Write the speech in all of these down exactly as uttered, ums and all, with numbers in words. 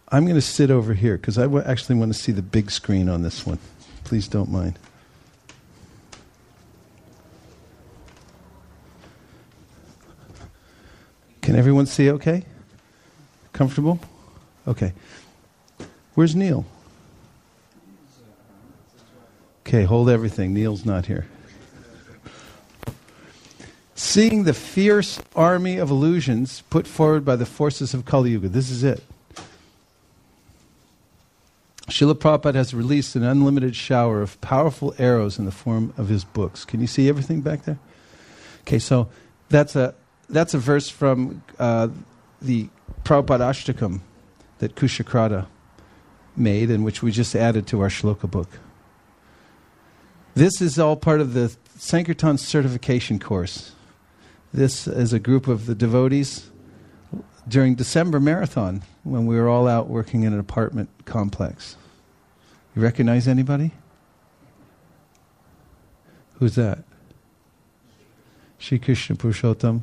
I'm going to sit over here because I w- actually want to see the big screen on this one. Please don't mind. Can everyone see okay? Comfortable? Okay. Where's Neil? Okay, hold everything. Neil's not here. Seeing the fierce army of illusions put forward by the forces of Kali Yuga. This is it. Srila Prabhupada has released an unlimited shower of powerful arrows in the form of his books. Can you see everything back there? Okay, so that's a that's a verse from uh, the Prabhupada Ashtakam that Kushakrata made, and which we just added to our shloka book. This is all part of the Sankirtan certification course. This is a group of the devotees during December marathon when we were all out working in an apartment complex. You recognize anybody? Who's that? Shri Krishna Purushottam.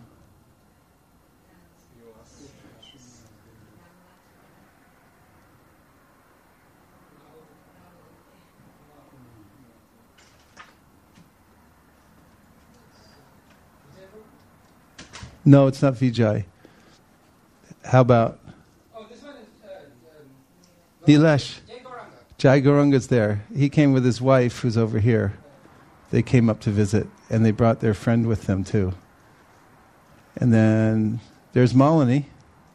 No, it's not Vijay. How about? Oh, this one is uh, um, Nilesh. Jai Gauranga. Jai Gauranga's there. He came with his wife, who's over here. They came up to visit, and they brought their friend with them too. And then there's Malini.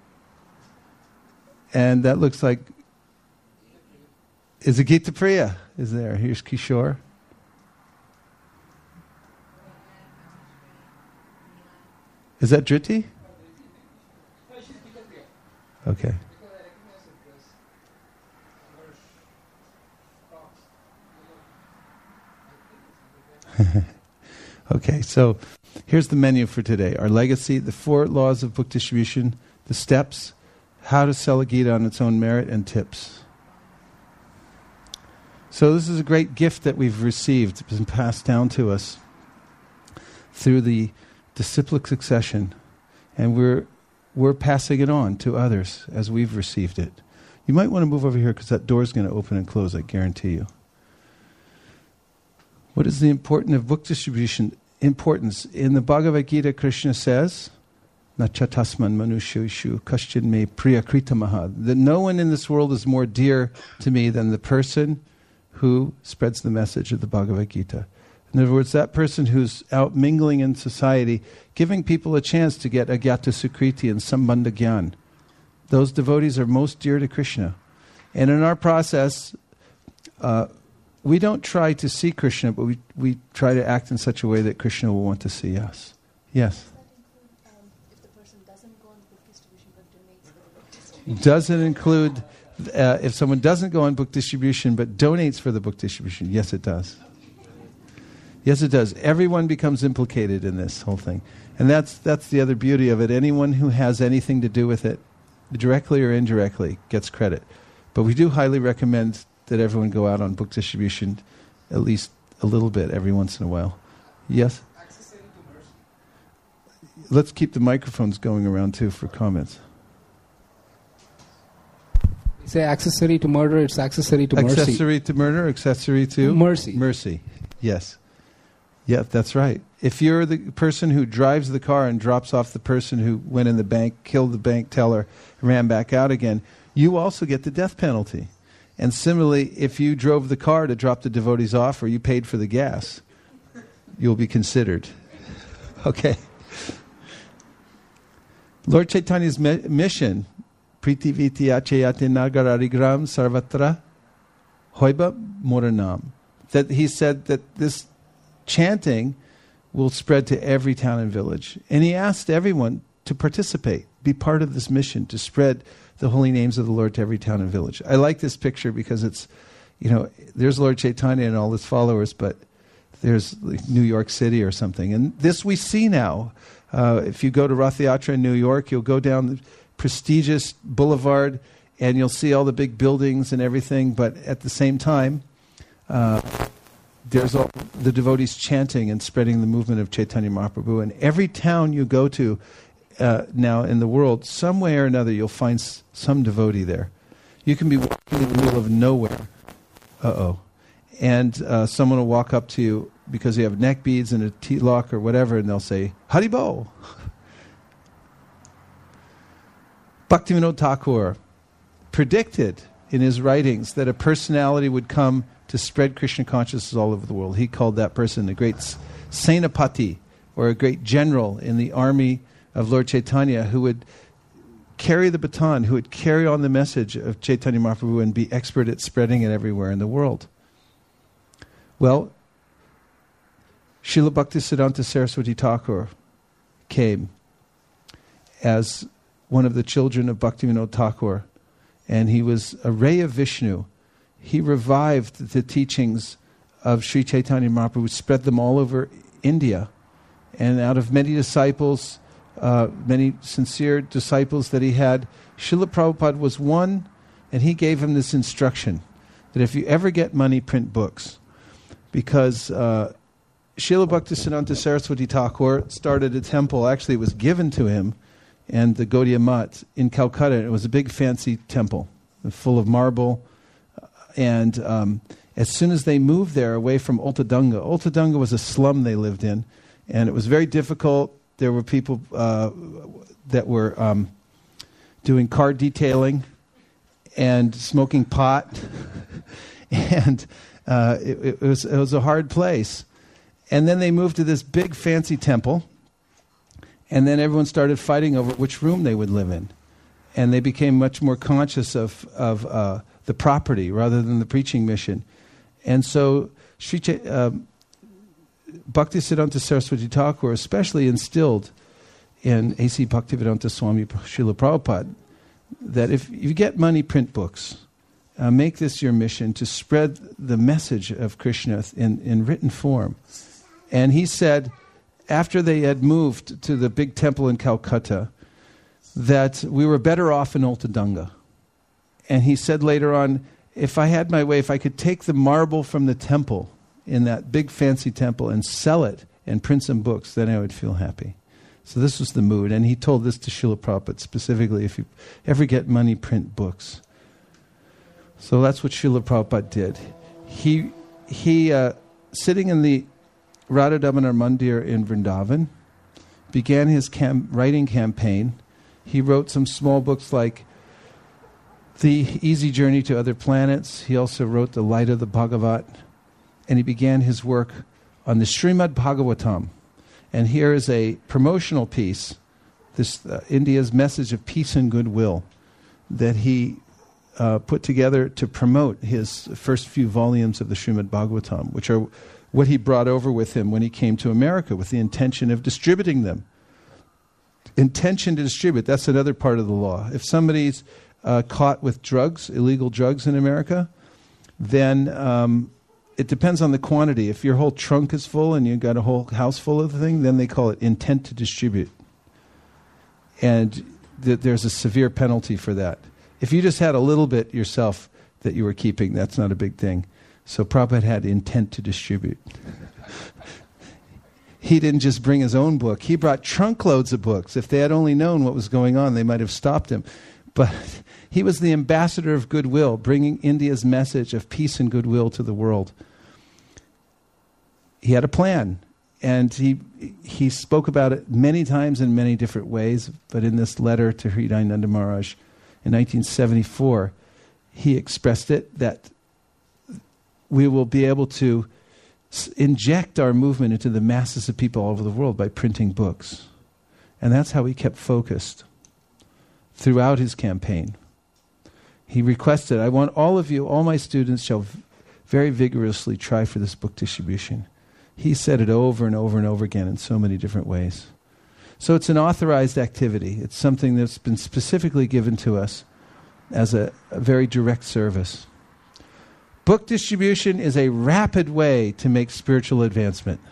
And that looks like, is it Gita Priya is there. Here's Kishore. Is that Driti? Okay. Okay, so here's the menu for today. Our legacy, the four laws of book distribution, the steps, how to sell a Gita on its own merit, and tips. So this is a great gift that we've received. It's been passed down to us through the disciplic succession, and we're we're passing it on to others as we've received it. You might want to move over here because that door's going to open and close, I guarantee you. What is the importance of book distribution? Importance. In the Bhagavad Gita, Krishna says, Nachatasman manusheshu kaschin me priyakrita, that no one in this world is more dear to me than the person who spreads the message of the Bhagavad Gita. In other words, that person who's out mingling in society, giving people a chance to get agyata sukriti and sambandha gyan. Those devotees are most dear to Krishna. And in our process, uh, we don't try to see Krishna, but we, we try to act in such a way that Krishna will want to see us. Yes? Does that include um, if the person doesn't go on book distribution but donates for the book distribution? Does it include uh, if someone doesn't go on book distribution but donates for the book distribution? Yes, it does. Yes, it does. Everyone becomes implicated in this whole thing. And that's that's the other beauty of it. Anyone who has anything to do with it, directly or indirectly, gets credit. But we do highly recommend that everyone go out on book distribution at least a little bit every once in a while. Yes? Accessory to mercy. Let's keep the microphones going around too for comments. We say accessory to murder, it's accessory to mercy. Accessory to murder, accessory to? Mercy. Mercy, yes. Yeah, that's right. If you're the person who drives the car and drops off the person who went in the bank, killed the bank teller, ran back out again, you also get the death penalty. And similarly, if you drove the car to drop the devotees off or you paid for the gas, you'll be considered. Okay. Lord Chaitanya's mi- mission, Priti Viti Achayate Nagararigram Sarvatra Hoiba Moranam, that he said that this chanting will spread to every town and village. And he asked everyone to participate, be part of this mission, to spread the holy names of the Lord to every town and village. I like this picture because it's, you know, there's Lord Chaitanya and all his followers, but there's like New York City or something. And this we see now. Uh, if you go to Rath Yatra in New York, you'll go down the prestigious boulevard and you'll see all the big buildings and everything, but at the same time, uh, there's all the devotees chanting and spreading the movement of Chaitanya Mahaprabhu. And every town you go to uh, now in the world, some way or another, you'll find s- some devotee there. You can be walking in the middle of nowhere. Uh-oh. And uh, someone will walk up to you because you have neck beads and a T-lock or whatever, and they'll say, Haribo. Bhaktivinoda Thakur predicted in his writings that a personality would come to spread Krishna consciousness all over the world. He called that person a great Senapati, or a great general in the army of Lord Chaitanya, who would carry the baton, who would carry on the message of Chaitanya Mahaprabhu and be expert at spreading it everywhere in the world. Well, Srila Bhaktisiddhanta Saraswati Thakur came as one of the children of Bhaktivinoda Thakur, and he was a ray of Vishnu. He revived the teachings of Sri Chaitanya Mahaprabhu, spread them all over India. And out of many disciples, uh, many sincere disciples that he had, Srila Prabhupada was one, and he gave him this instruction, that if you ever get money, print books. Because uh, Srila Bhaktisiddhanta Saraswati Thakur started a temple, actually it was given to him, and the Gaudiya Math in Calcutta. It was a big fancy temple, full of marble. And um, as soon as they moved there away from Ultadanga, Ultadanga was a slum they lived in, and it was very difficult. There were people uh, that were um, doing car detailing and smoking pot, and uh, it, it was it was a hard place. And then they moved to this big fancy temple, and then everyone started fighting over which room they would live in, and they became much more conscious of of uh, the property rather than the preaching mission. And so Sri Ch- uh, Bhaktisiddhanta Saraswati Thakur especially instilled in A C Bhaktivedanta Swami Srila Prabhupada that if you get money, print books. Uh, make this your mission to spread the message of Krishna in, in written form. And he said, after they had moved to the big temple in Calcutta, that we were better off in Ultadanga. And he said later on, if I had my way, if I could take the marble from the temple, in that big fancy temple, and sell it and print some books, then I would feel happy. So this was the mood. And he told this to Srila Prabhupada specifically, if you ever get money, print books. So that's what Srila Prabhupada did. He, he uh, sitting in the Radha Damodar Mandir in Vrindavan, began his cam- writing campaign. He wrote some small books like The Easy Journey to Other Planets. He also wrote The Light of the Bhagavat. And he began his work on the Srimad Bhagavatam. And here is a promotional piece, this uh, India's message of peace and goodwill, that he uh, put together to promote his first few volumes of the Srimad Bhagavatam, which are what he brought over with him when he came to America with the intention of distributing them. Intention to distribute, that's another part of the law. If somebody's uh, caught with drugs, illegal drugs in America, then um, it depends on the quantity. If your whole trunk is full and you've got a whole house full of the thing, then they call it intent to distribute. And th- there's a severe penalty for that. If you just had a little bit yourself that you were keeping, that's not a big thing. So Prabhupada had intent to distribute. He didn't just bring his own book. He brought trunk loads of books. If they had only known what was going on, they might have stopped him. But he was the ambassador of goodwill, bringing India's message of peace and goodwill to the world. He had a plan, and he he spoke about it many times in many different ways. But in this letter to Hridayananda Maharaj in nineteen seventy-four, he expressed it that we will be able to s- inject our movement into the masses of people all over the world by printing books. And that's how he kept focused throughout his campaign. He requested, I want all of you, all my students shall v- very vigorously try for this book distribution. He said it over and over and over again in so many different ways. So it's an authorized activity. It's something that's been specifically given to us as a, a very direct service. Book distribution is a rapid way to make spiritual advancement.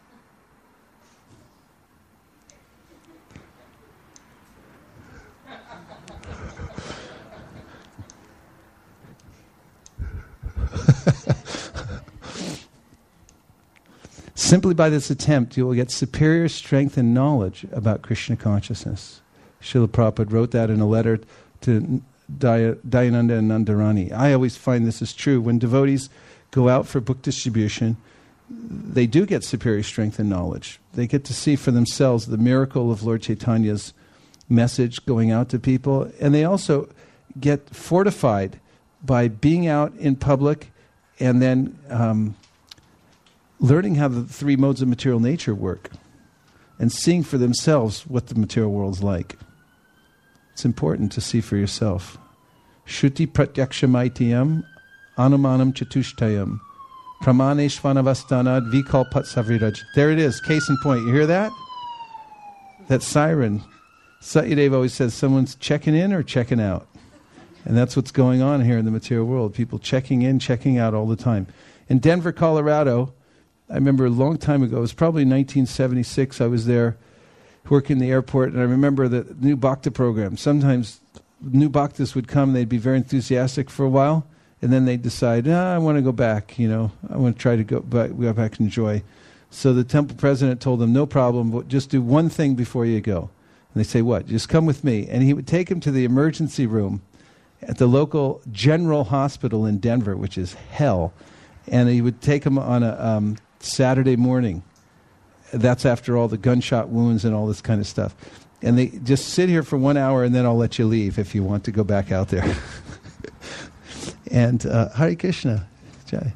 Simply by this attempt, you will get superior strength and knowledge about Krishna consciousness. Srila Prabhupada wrote that in a letter to Daya- Dayananda and Nandarani. I always find this is true. When devotees go out for book distribution, they do get superior strength and knowledge. They get to see for themselves the miracle of Lord Chaitanya's message going out to people. And they also get fortified by being out in public and then um, learning how the three modes of material nature work and seeing for themselves what the material world's like. It's important to see for yourself. Shruti pratyakshamaitiyam anumanam chatushtayam pramaneshvanavastanad vikalpat savriraj. There it is, case in point. You hear that? That siren. Satyadeva always says someone's checking in or checking out. And that's what's going on here in the material world. People checking in, checking out all the time. In Denver, Colorado, I remember a long time ago, it was probably nineteen seventy-six, I was there working the airport, and I remember the new Bhakta program. Sometimes new Bhaktas would come, they'd be very enthusiastic for a while, and then they'd decide, ah, I want to go back, you know, I want to try to go back, go back and enjoy. So the temple president told them, no problem, but just do one thing before you go. And they say, what? Just come with me. And he would take him to the emergency room at the local general hospital in Denver, which is hell. And he would take him on a um, Saturday morning. That's after all the gunshot wounds and all this kind of stuff. And they just sit here for one hour and then I'll let you leave if you want to go back out there. and uh, Hare Krishna. Jai.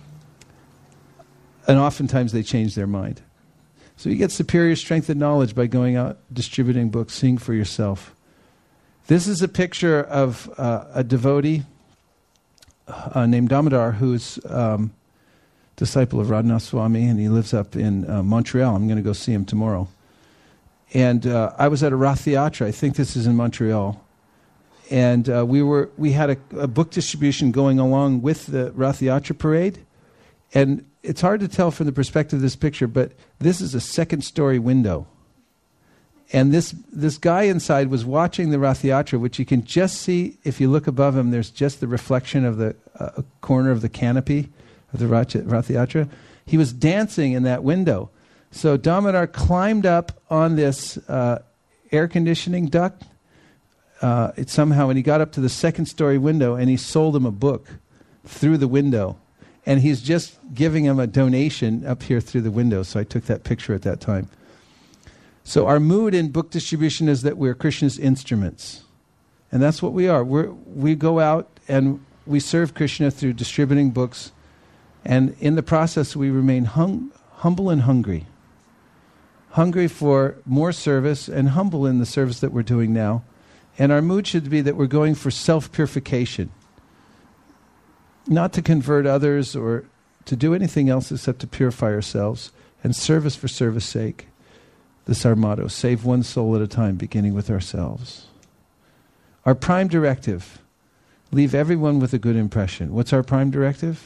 And oftentimes they change their mind. So you get superior strength and knowledge by going out, distributing books, seeing for yourself. This is a picture of uh, a devotee uh, named Damodar, who's um, disciple of Radhanath Swami, and he lives up in uh, Montreal. I'm going to go see him tomorrow. And uh, I was at a Rath Yatra. I think this is in Montreal. And uh, we were we had a, a book distribution going along with the Rath Yatra parade. And it's hard to tell from the perspective of this picture, but this is a second-story window. And this this guy inside was watching the Rath Yatra, which you can just see, if you look above him, there's just the reflection of the uh, corner of the canopy of the Rath Yatra. He was dancing in that window. So Damodar climbed up on this uh, air conditioning duct uh, it somehow, and he got up to the second-story window, and he sold him a book through the window. And he's just giving him a donation up here through the window. So I took that picture at that time. So our mood in book distribution is that we're Krishna's instruments. And that's what we are. We're, we go out and we serve Krishna through distributing books. And in the process, we remain hung, humble and hungry. Hungry for more service and humble in the service that we're doing now. And our mood should be that we're going for self-purification. Not to convert others or to do anything else except to purify ourselves. And service for service sake. This is our motto, save one soul at a time, beginning with ourselves. Our prime directive, leave everyone with a good impression. What's our prime directive?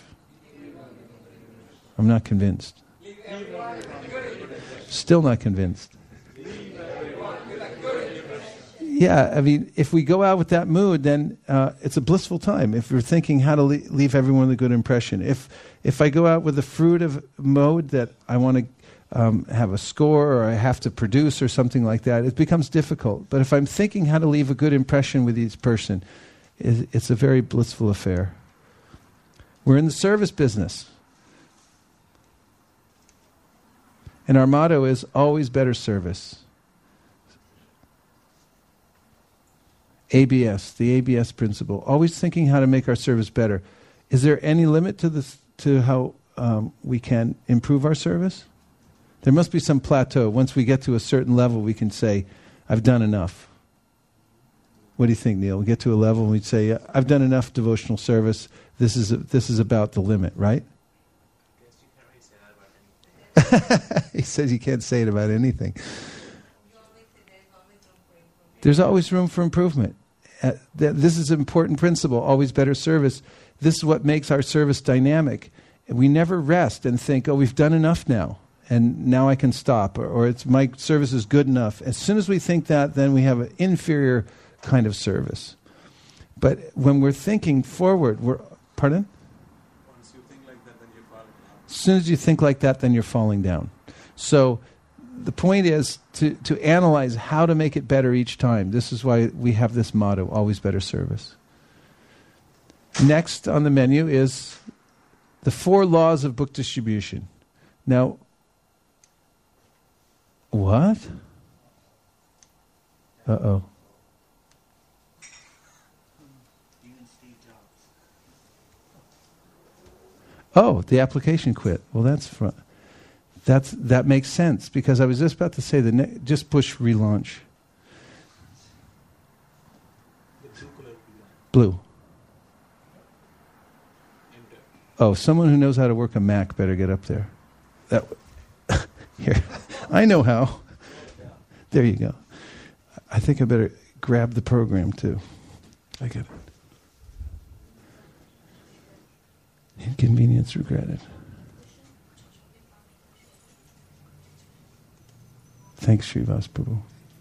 I'm not convinced. Still not convinced. Yeah, I mean, if we go out with that mood, then uh, it's a blissful time. If we're thinking how to le- leave everyone with a good impression. If if I go out with the fruitive mode that I want to Um, have a score or I have to produce or something like that, it becomes difficult. But if I'm thinking how to leave a good impression with each person, it, it's a very blissful affair. We're in the service business. And our motto is always better service. A B S, the A B S principle. Always thinking how to make our service better. Is there any limit to this, to how um, we can improve our service? There must be some plateau. Once we get to a certain level, we can say, I've done enough. What do you think, Neil? We get to a level and we'd say, I've done enough devotional service. This is a, this is about the limit, right? I guess you can't really say that about anything. He says you can't say it about anything. There's always room for improvement. Uh, th- this is an important principle, always better service. This is what makes our service dynamic. And we never rest and think, oh, we've done enough now. And now I can stop, or, or it's my service is good enough. As soon as we think that, then we have an inferior kind of service. But when we're thinking forward, we're pardon? Once you think like that, then you're falling down. As soon as you think like that, then you're falling down. So the point is to, to analyze how to make it better each time. This is why we have this motto, always better service. Next on the menu is the four laws of book distribution. Now, what? Uh-oh. Even Steve Jobs. Oh, the application quit. Well, that's fun. That's that makes sense because I was just about to say the ne- just push relaunch. Blue. Oh, someone who knows how to work a Mac better get up there. That w- here, I know how. There you go. I think I better grab the program too. I get it. Inconvenience regretted. Thanks, Srivas Prabhu.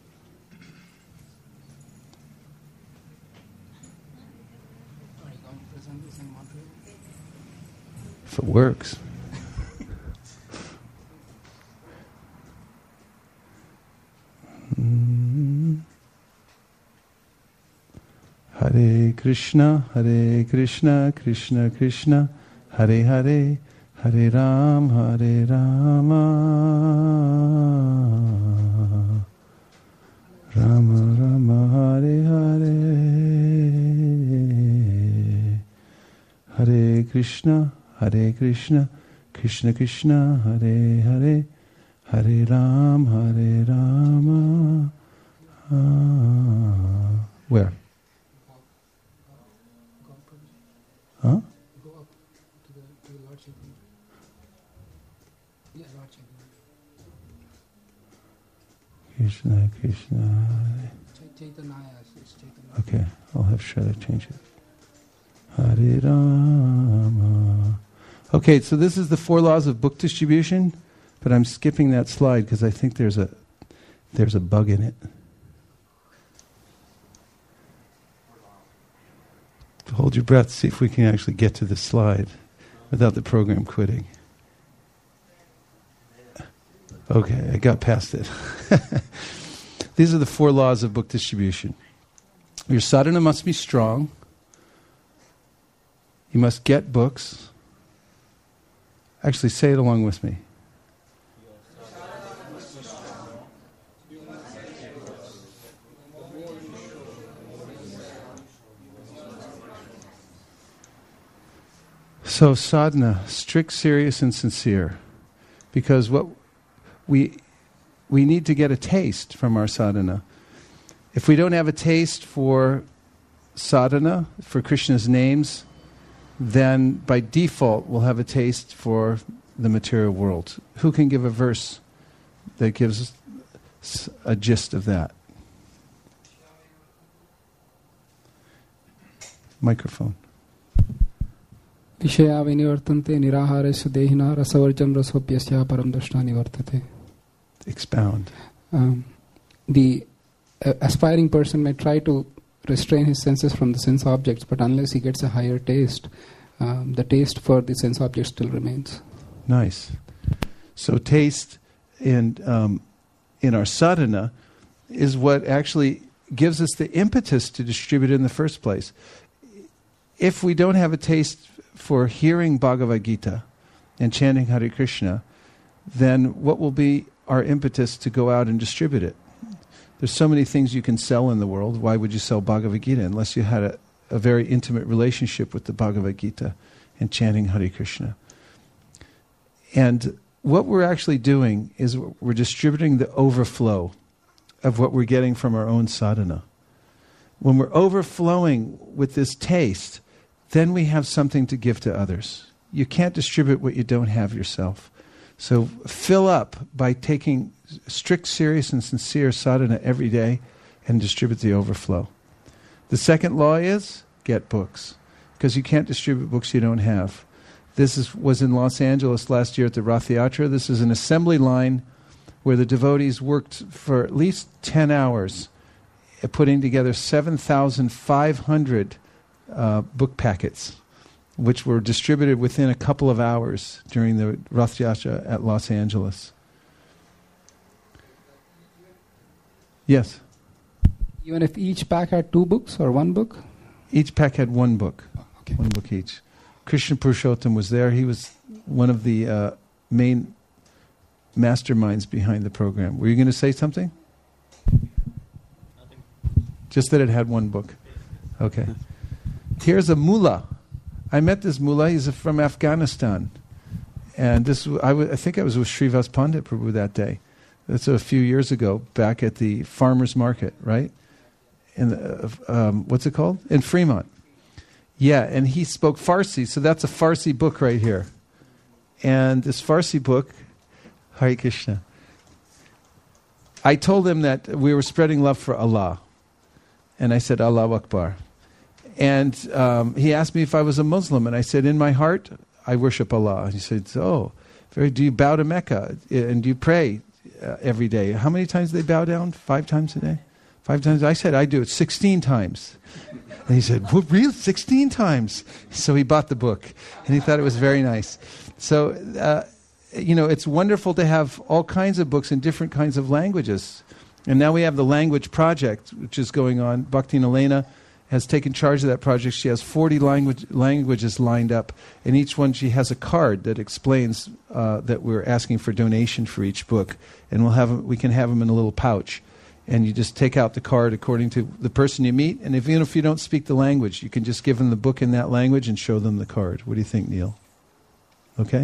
If it works. mm. Hare Krishna, Hare Krishna, Krishna Krishna, Hare Hare, Hare Ram, Hare Rama, Rama Rama, Hare Hare, Hare Krishna, Hare Krishna, Krishna Krishna, Hare Hare, Hare Ram, Hare Rama. Ah. Where? Huh? Go up to the, to the Lord Chaitanya. Yeah, Lord Chaitanya. Krishna, Krishna. Ch- Chaitanya, it's Chaitanya. Okay, I'll have Shraddha change it. Hare Rama. Okay, so this is the four laws of book distribution, but I'm skipping that slide because I think there's a there's a bug in it. Hold your breath, see if we can actually get to the slide without the program quitting. Okay, I got past it. These are the four laws of book distribution. Your sadhana must be strong. You must get books. Actually, say it along with me. So sadhana, strict, serious, and sincere. Because what we we need to get a taste from our sadhana. If we don't have a taste for sadhana, for Krishna's names, then by default we'll have a taste for the material world. Who can give a verse that gives a gist of that? Microphone. Vishaya vinivartante niraharesu dehina rasavarjam rasopyasya param drashta nivartate. Expound. Um, the uh, aspiring person may try to restrain his senses from the sense objects, but unless he gets a higher taste, um, the taste for the sense objects still remains. Nice. So taste in um, in our sadhana is what actually gives us the impetus to distribute in the first place. If we don't have a taste for hearing Bhagavad Gita and chanting Hare Krishna, then what will be our impetus to go out and distribute it? There's so many things you can sell in the world. Why would you sell Bhagavad Gita unless you had a, a very intimate relationship with the Bhagavad Gita and chanting Hare Krishna? And what we're actually doing is we're distributing the overflow of what we're getting from our own sadhana. When we're overflowing with this taste, then we have something to give to others. You can't distribute what you don't have yourself. So fill up by taking strict, serious, and sincere sadhana every day and distribute the overflow. The second law is get books, because you can't distribute books you don't have. This is, was in Los Angeles last year at the Rath Yatra. This is an assembly line where the devotees worked for at least ten hours at putting together seven thousand five hundred uh, book packets, which were distributed within a couple of hours during the Rath Yatra at Los Angeles. Yes. Even if each pack had two books or one book? Each pack had one book. Oh, okay. One book each. Krishna Purushottam was there. He was one of the uh, main masterminds behind the program. Were you going to say something? Nothing. Just that it had one book. Okay. Here's a mullah. I met this mullah. He's from Afghanistan. And this, I, w- I think I was with Srivas Pandit Prabhu that day. That's a few years ago, back at the farmers market, right? In the, uh, um, what's it called? In Fremont. Yeah, and he spoke Farsi, so that's a Farsi book right here. And this Farsi book, Hare Krishna. I told him that we were spreading love for Allah. And I said, Allahu Akbar. And um, he asked me if I was a Muslim, and I said, in my heart, I worship Allah. And he said, oh, very, do you bow to Mecca? And do you pray uh, every day? How many times do they bow down? Five times a day? Five times? I said, I do it sixteen times. And he said, what, really? sixteen times? So he bought the book, and he thought it was very nice. So, uh, you know, it's wonderful to have all kinds of books in different kinds of languages. And now we have the language project, which is going on. Bhakti Elena has taken charge of that project. She has forty language, languages lined up, and each one she has a card that explains uh, that we're asking for donation for each book, and we'll have we can have them in a little pouch, and you just take out the card according to the person you meet, and if, even if you don't speak the language, you can just give them the book in that language and show them the card. What do you think, Neil? Okay?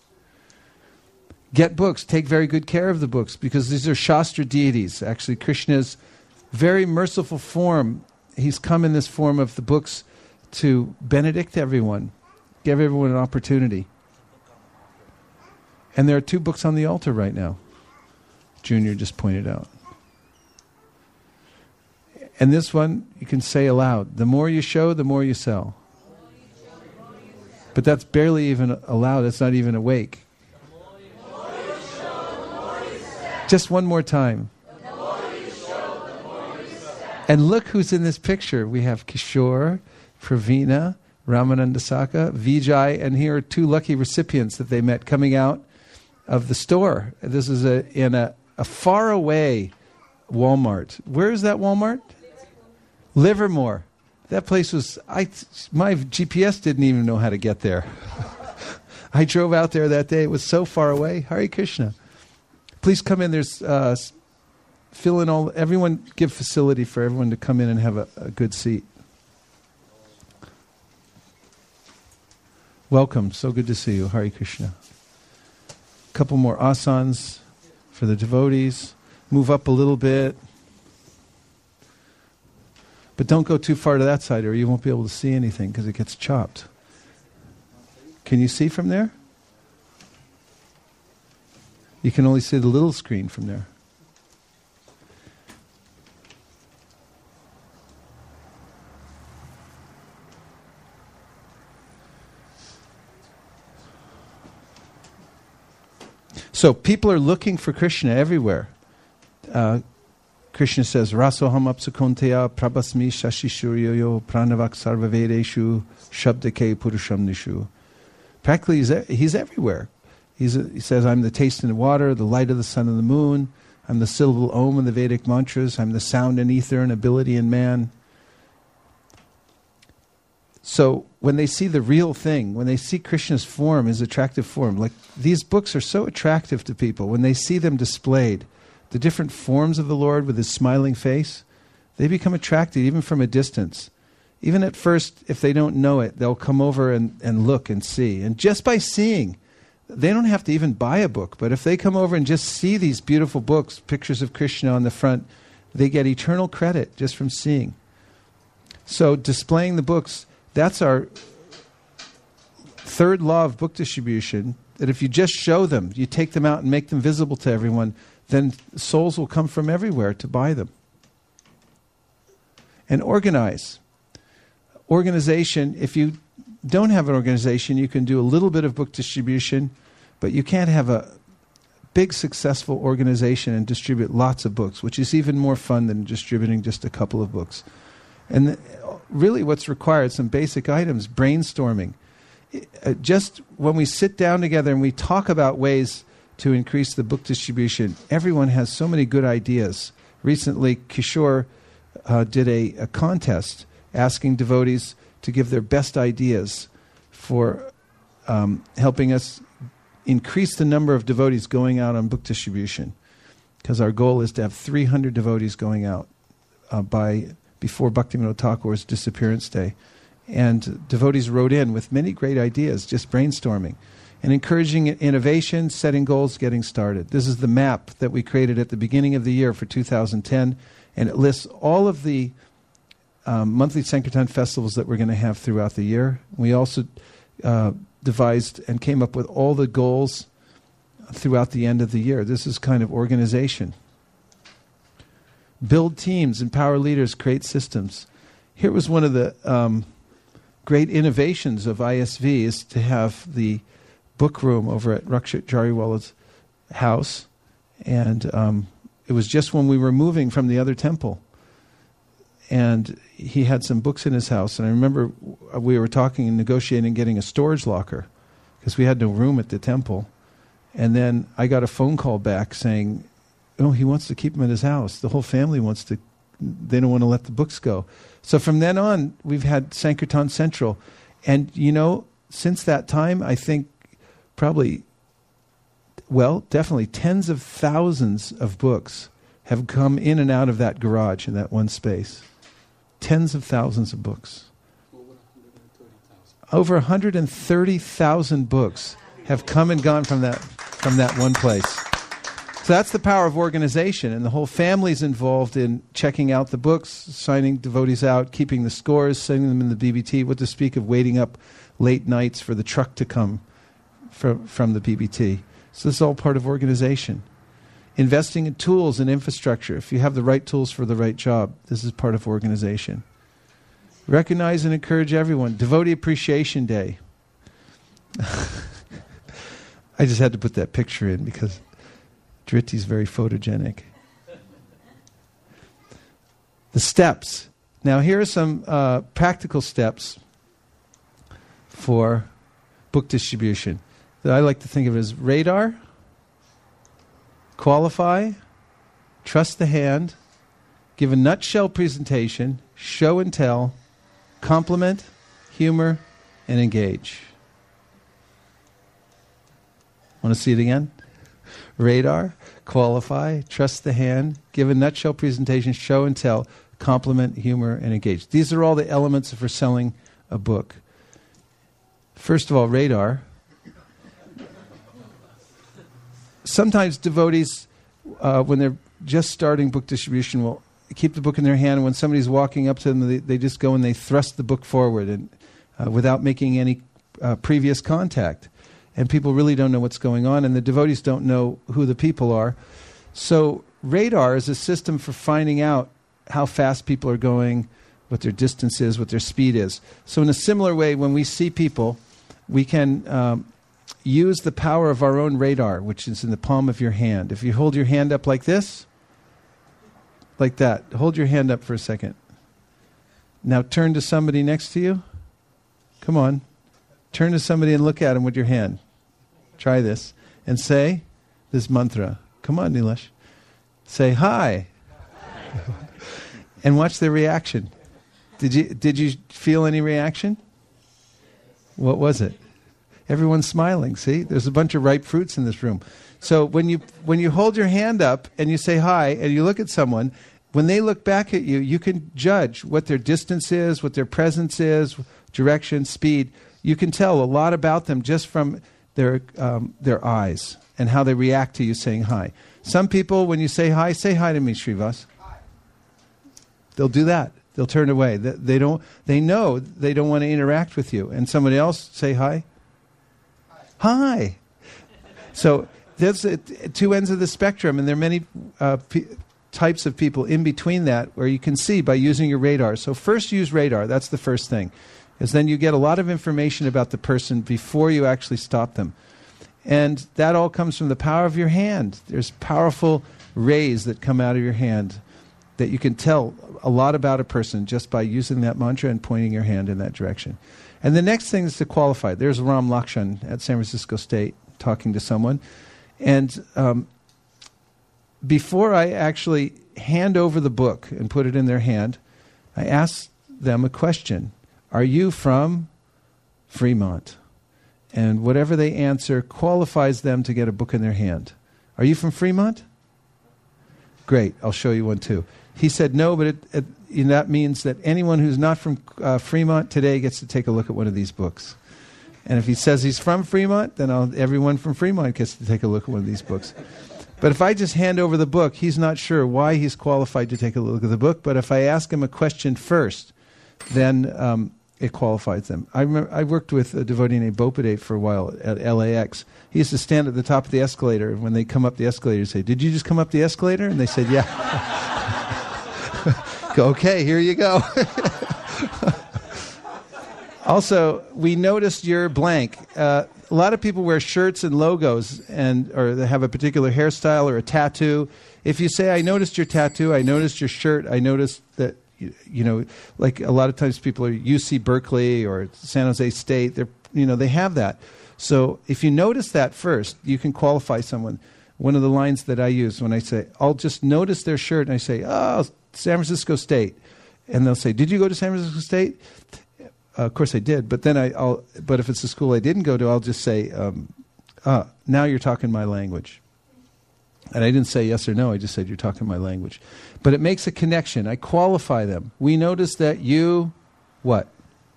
Get books. Take very good care of the books, because these are Shastra deities. Actually, Krishna's very merciful form. He's come in this form of the books to benedict everyone, give everyone an opportunity. And there are two books on the altar right now. Junior just pointed out. And this one, you can say aloud. The more you show, the more you sell. But that's barely even aloud. It's not even awake. Just one more time. And look who's in this picture. We have Kishore, Pravina, Ramananda Saka, Vijay, and here are two lucky recipients that they met coming out of the store. This is a in a, a faraway Walmart. Where is that Walmart? Livermore. That place was, I, my G P S didn't even know how to get there. I drove out there that day. It was so far away. Hare Krishna. Please come in. There's uh, fill in all. Everyone give facility for everyone to come in and have a, a good seat. Welcome. So good to see you. Hare Krishna. A couple more asanas for the devotees. Move up a little bit. But don't go too far to that side or you won't be able to see anything because it gets chopped. Can you see from there? You can only see the little screen from there. So people are looking for Krishna everywhere. Uh, Krishna says, Rasoham apsukonteya prabhasmi shashishuryoyo pranavak sarvavedeshu shabdake purusham nishu. Practically, he's, he's everywhere. He's a, he says, I'm the taste in the water, the light of the sun and the moon. I'm the syllable Om in the Vedic mantras. I'm the sound and ether and ability in man. So when they see the real thing, when they see Krishna's form, his attractive form, like these books are so attractive to people, when they see them displayed, the different forms of the Lord with his smiling face, they become attracted even from a distance. Even at first, if they don't know it, they'll come over and, and look and see. And just by seeing, they don't have to even buy a book, but if they come over and just see these beautiful books, pictures of Krishna on the front, they get eternal credit just from seeing. So displaying the books, that's our third law of book distribution, that if you just show them, you take them out and make them visible to everyone, then souls will come from everywhere to buy them. And organize. Organization, if you don't have an organization, you can do a little bit of book distribution, but you can't have a big successful organization and distribute lots of books, which is even more fun than distributing just a couple of books. And the, really what's required, some basic items, brainstorming. Uh, just when we sit down together and we talk about ways to increase the book distribution, everyone has so many good ideas Recently, Kishore uh, did a, a contest asking devotees to give their best ideas for um, helping us increase the number of devotees going out on book distribution. Because our goal is to have three hundred devotees going out uh, by before Bhaktivinoda Thakur's disappearance day. And devotees wrote in with many great ideas, just brainstorming, and encouraging innovation, setting goals, getting started. This is the map that we created at the beginning of the year for two thousand ten, and it lists all of the um, monthly Sankirtan festivals that we're going to have throughout the year. We also uh, devised and came up with all the goals throughout the end of the year. This is kind of organization. Build teams, empower leaders, create systems. Here was one of the um, great innovations of I S V is to have the book room over at Rakshit Jariwala's house. And um, it was just when we were moving from the other temple. And he had some books in his house. And I remember we were talking and negotiating getting a storage locker because we had no room at the temple. And then I got a phone call back saying, oh, he wants to keep them in his house. The whole family wants to, they don't want to let the books go. So from then on, we've had Sankirtan Central. And, you know, since that time, I think probably, well, definitely tens of thousands of books have come in and out of that garage in that one space. Tens of thousands of books. Over one hundred thirty thousand books have come and gone from that from that one place. So that's the power of organization, and the whole family's involved in checking out the books, signing devotees out, keeping the scores, sending them in the B B T, what to speak of waiting up late nights for the truck to come from, from the B B T. So this is all part of organization. Investing in tools and infrastructure. If you have the right tools for the right job, this is part of organization. Recognize and encourage everyone. Devotee Appreciation Day. I just had to put that picture in because Dhriti's very photogenic. The steps. Now here are some uh, practical steps for book distribution. That I like to think of as radar, qualify, trust the hand, give a nutshell presentation, show and tell, compliment, humor, and engage. Want to see it again? Radar, qualify, trust the hand, give a nutshell presentation, show and tell, compliment, humor, and engage. These are all the elements for selling a book. First of all, radar. Sometimes devotees, uh, when they're just starting book distribution, will keep the book in their hand, and when somebody's walking up to them, they, they just go and they thrust the book forward and uh, without making any uh, previous contact. And people really don't know what's going on, and the devotees don't know who the people are. So radar is a system for finding out how fast people are going, what their distance is, what their speed is. So in a similar way, when we see people, we can um, use the power of our own radar, which is in the palm of your hand. If you hold your hand up like this, like that. Hold your hand up for a second. Now turn to somebody next to you. Come on. Turn to somebody and look at them with your hand. Try this. And say this mantra. Come on, Nilesh. Say hi. And watch their reaction. Did you did you feel any reaction? What was it? Everyone's smiling, see? There's a bunch of ripe fruits in this room. So when you when you hold your hand up and you say hi and you look at someone, when they look back at you, you can judge what their distance is, what their presence is, direction, speed. You can tell a lot about them just from their um, their eyes and how they react to you saying hi. Some people, when you say hi, say hi to me, Srivas. They'll do that. They'll turn away. They, they don't. They know they don't want to interact with you. And somebody else say hi. Hi. Hi. So there's uh, two ends of the spectrum, and there are many uh, p- types of people in between that where you can see by using your radar. So first use radar. That's the first thing. Is then you get a lot of information about the person before you actually stop them. And that all comes from the power of your hand. There's powerful rays that come out of your hand that you can tell a lot about a person just by using that mantra and pointing your hand in that direction. And the next thing is to qualify. There's Ram Lakshan at San Francisco State talking to someone. And um, before I actually hand over the book and put it in their hand, I ask them a question. Are you from Fremont? And whatever they answer qualifies them to get a book in their hand. Are you from Fremont? Great, I'll show you one too. He said no, but it, it, and that means that anyone who's not from uh, Fremont today gets to take a look at one of these books. And if he says he's from Fremont, then I'll, everyone from Fremont gets to take a look at one of these books. But if I just hand over the book, he's not sure why he's qualified to take a look at the book. But if I ask him a question first, then um, it qualifies them. I remember I worked with a devotee named Bopade for a while at L A X. He used to stand at the top of the escalator, and when they come up the escalator, say, "Did you just come up the escalator?" And they said, "Yeah." Go, okay, here you go. Also, we noticed your blank. Uh, a lot of people wear shirts and logos, and or they have a particular hairstyle or a tattoo. If you say, "I noticed your tattoo," "I noticed your shirt," "I noticed that," you, you know, like a lot of times people are U C Berkeley or San Jose State. They're, you know, they have that. So if you notice that first, you can qualify someone. One of the lines that I use when I say, I'll just notice their shirt, and I say, "Oh, San Francisco State," and they'll say, "Did you go to San Francisco State?" Uh, of course I did, but then I, I'll. But if it's a school I didn't go to, I'll just say, um, uh, "Now you're talking my language." And I didn't say yes or no. I just said you're talking my language. But it makes a connection. I qualify them. We notice that you, what?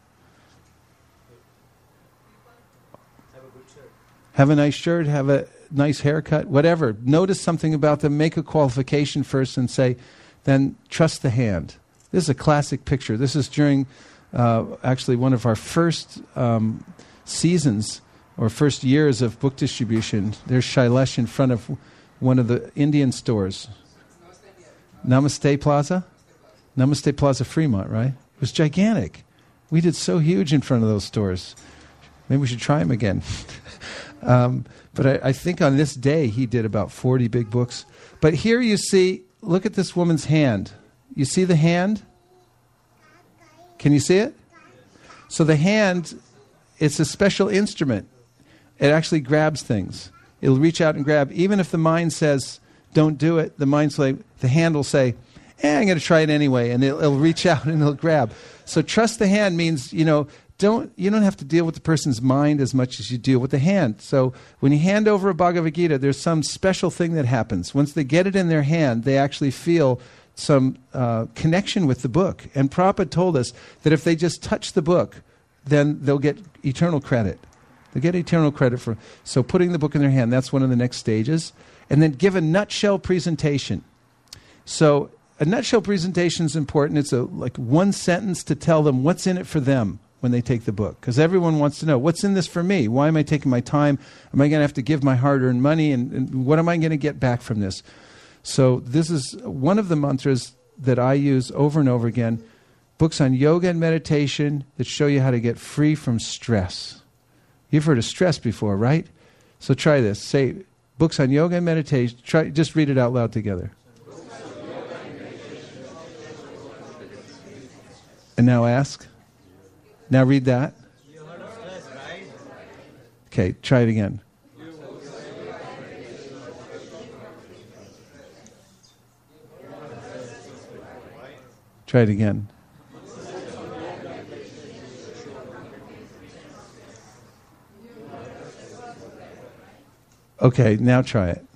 Have a good shirt. Have a nice shirt. Have a nice haircut. Whatever. Notice something about them. Make a qualification first, and say, then trust the hand. This is a classic picture. This is during. Uh, actually, one of our first um, seasons or first years of book distribution. There's Shailesh in front of one of the Indian stores. Namaste Plaza? Namaste Plaza Fremont, right? It was gigantic. We did so huge in front of those stores. Maybe we should try them again. um, but I, I think on this day he did about forty big books. But here you see, look at this woman's hand. You see the hand? Can you see it? So the hand, it's a special instrument. It actually grabs things. It'll reach out and grab. Even if the mind says, don't do it, the mind's like, the hand will say, eh, I'm going to try it anyway. And it'll, it'll reach out and it'll grab. So trust the hand means, you know, don't you don't have to deal with the person's mind as much as you deal with the hand. So when you hand over a Bhagavad Gita, there's some special thing that happens. Once they get it in their hand, they actually feel some uh, connection with the book. And Prabhupada told us that if they just touch the book, then they'll get eternal credit. They'll get eternal credit for... So putting the book in their hand, that's one of the next stages. And then give a nutshell presentation. So a nutshell presentation is important. It's a like one sentence to tell them what's in it for them when they take the book. Because everyone wants to know, what's in this for me? Why am I taking my time? Am I going to have to give my hard-earned money? And, and what am I going to get back from this? So this is one of the mantras that I use over and over again. Books on yoga and meditation that show you how to get free from stress. You've heard of stress before, right? So try this. Say, books on yoga and meditation. Try, just read it out loud together. And now ask. Now read that. Okay, try it again. Try it again. Okay, now try it.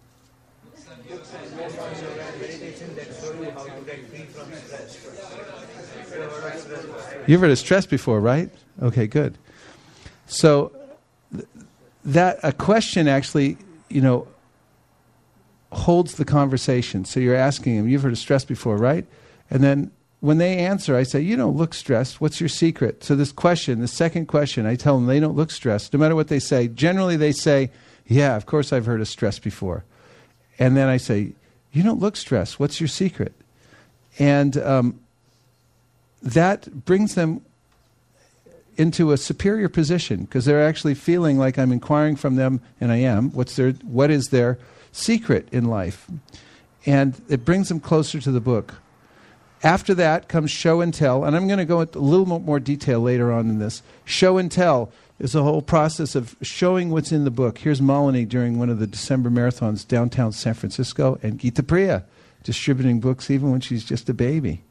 You've heard of stress before, right? Okay, good. So th- that a question actually, you know, holds the conversation. So you're asking them, you've heard of stress before, right? And then when they answer, I say, you don't look stressed. What's your secret? So this question, the second question, I tell them they don't look stressed. No matter what they say, generally they say, yeah, of course I've heard of stress before. And then I say, you don't look stressed. What's your secret? And um, that brings them into a superior position because they're actually feeling like I'm inquiring from them, and I am. What's their, what is their secret in life? And it brings them closer to the book. After that comes show and tell, and I'm going to go into a little more detail later on in this. Show and tell is a whole process of showing what's in the book. Here's Malini during one of the December marathons downtown San Francisco, and Gita Priya. distributing books even when she's just a baby.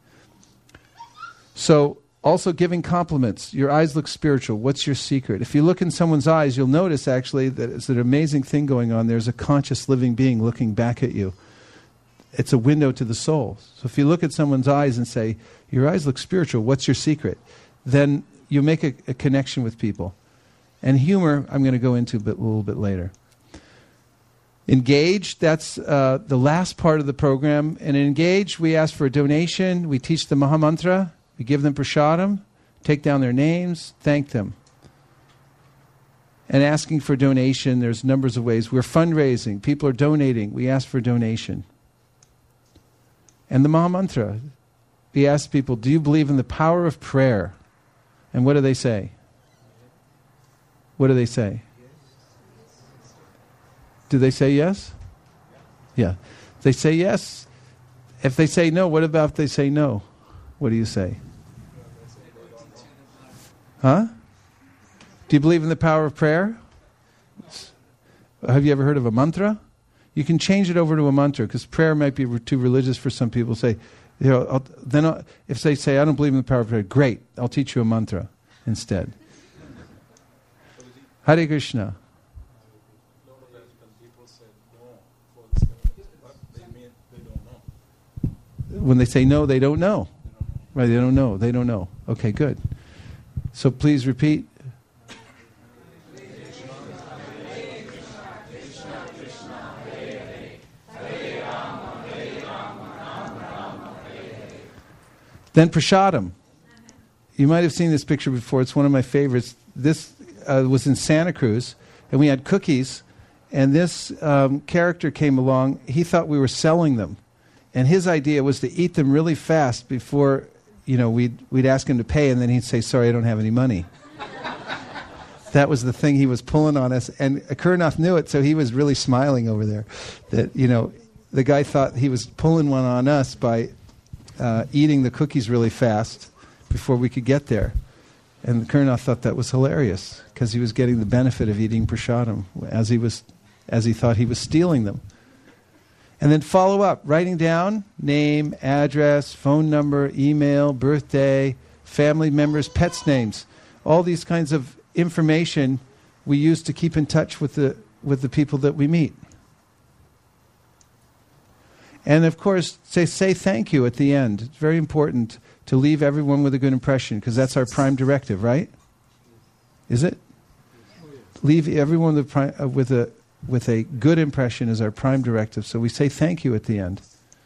So, also giving compliments. Your eyes look spiritual. What's your secret? If you look in someone's eyes, you'll notice actually that it's an amazing thing going on. There's a conscious living being looking back at you. It's a window to the soul. So if you look at someone's eyes and say, your eyes look spiritual, what's your secret? Then you make a, a connection with people. And humor, I'm going to go into a, bit, a little bit later. Engage, that's uh, the last part of the program. And in Engage, we ask for a donation. We teach the Mahamantra. We give them prasadam, take down their names, thank them. And asking for donation, there's numbers of ways. We're fundraising. People are donating. We ask for donation. And the Mahamantra, we ask people, do you believe in the power of prayer? And what do they say? What do they say? Do they say yes? Yeah. If they say yes. If they say no, what about if they say no? What do you say? Huh? Do you believe in the power of prayer? Have you ever heard of a mantra? You can change it over to a mantra because prayer might be re- too religious for some people. Say, you know, I'll, then I'll, if they say, I don't believe in the power of prayer, great, I'll teach you a mantra instead. Hare Krishna. When they say no, they don't know. Right, they don't know. They don't know. Okay, good. So please repeat. Then prasadam. You might have seen this picture before. It's one of my favorites. This uh, was in Santa Cruz, and we had cookies, and this um, character came along. He thought we were selling them, and his idea was to eat them really fast before, you know, we'd, we'd ask him to pay, and then he'd say, sorry, I don't have any money. That was the thing he was pulling on us, and Kurnath knew it, so he was really smiling over there. That, you know, the guy thought he was pulling one on us by uh, eating the cookies really fast before we could get there. And Kurnath thought that was hilarious, because he was getting the benefit of eating prasadam, as he was, as he thought he was stealing them. And then follow up, writing down name, address, phone number, email, birthday, family members, pets' names. All these kinds of information we use to keep in touch with the with the people that we meet. And of course, say say thank you at the end. It's very important to leave everyone with a good impression, because that's our prime directive, right? Is it? Leave everyone with, pri- uh, with a with a good impression is our prime directive. So we say thank you at the end.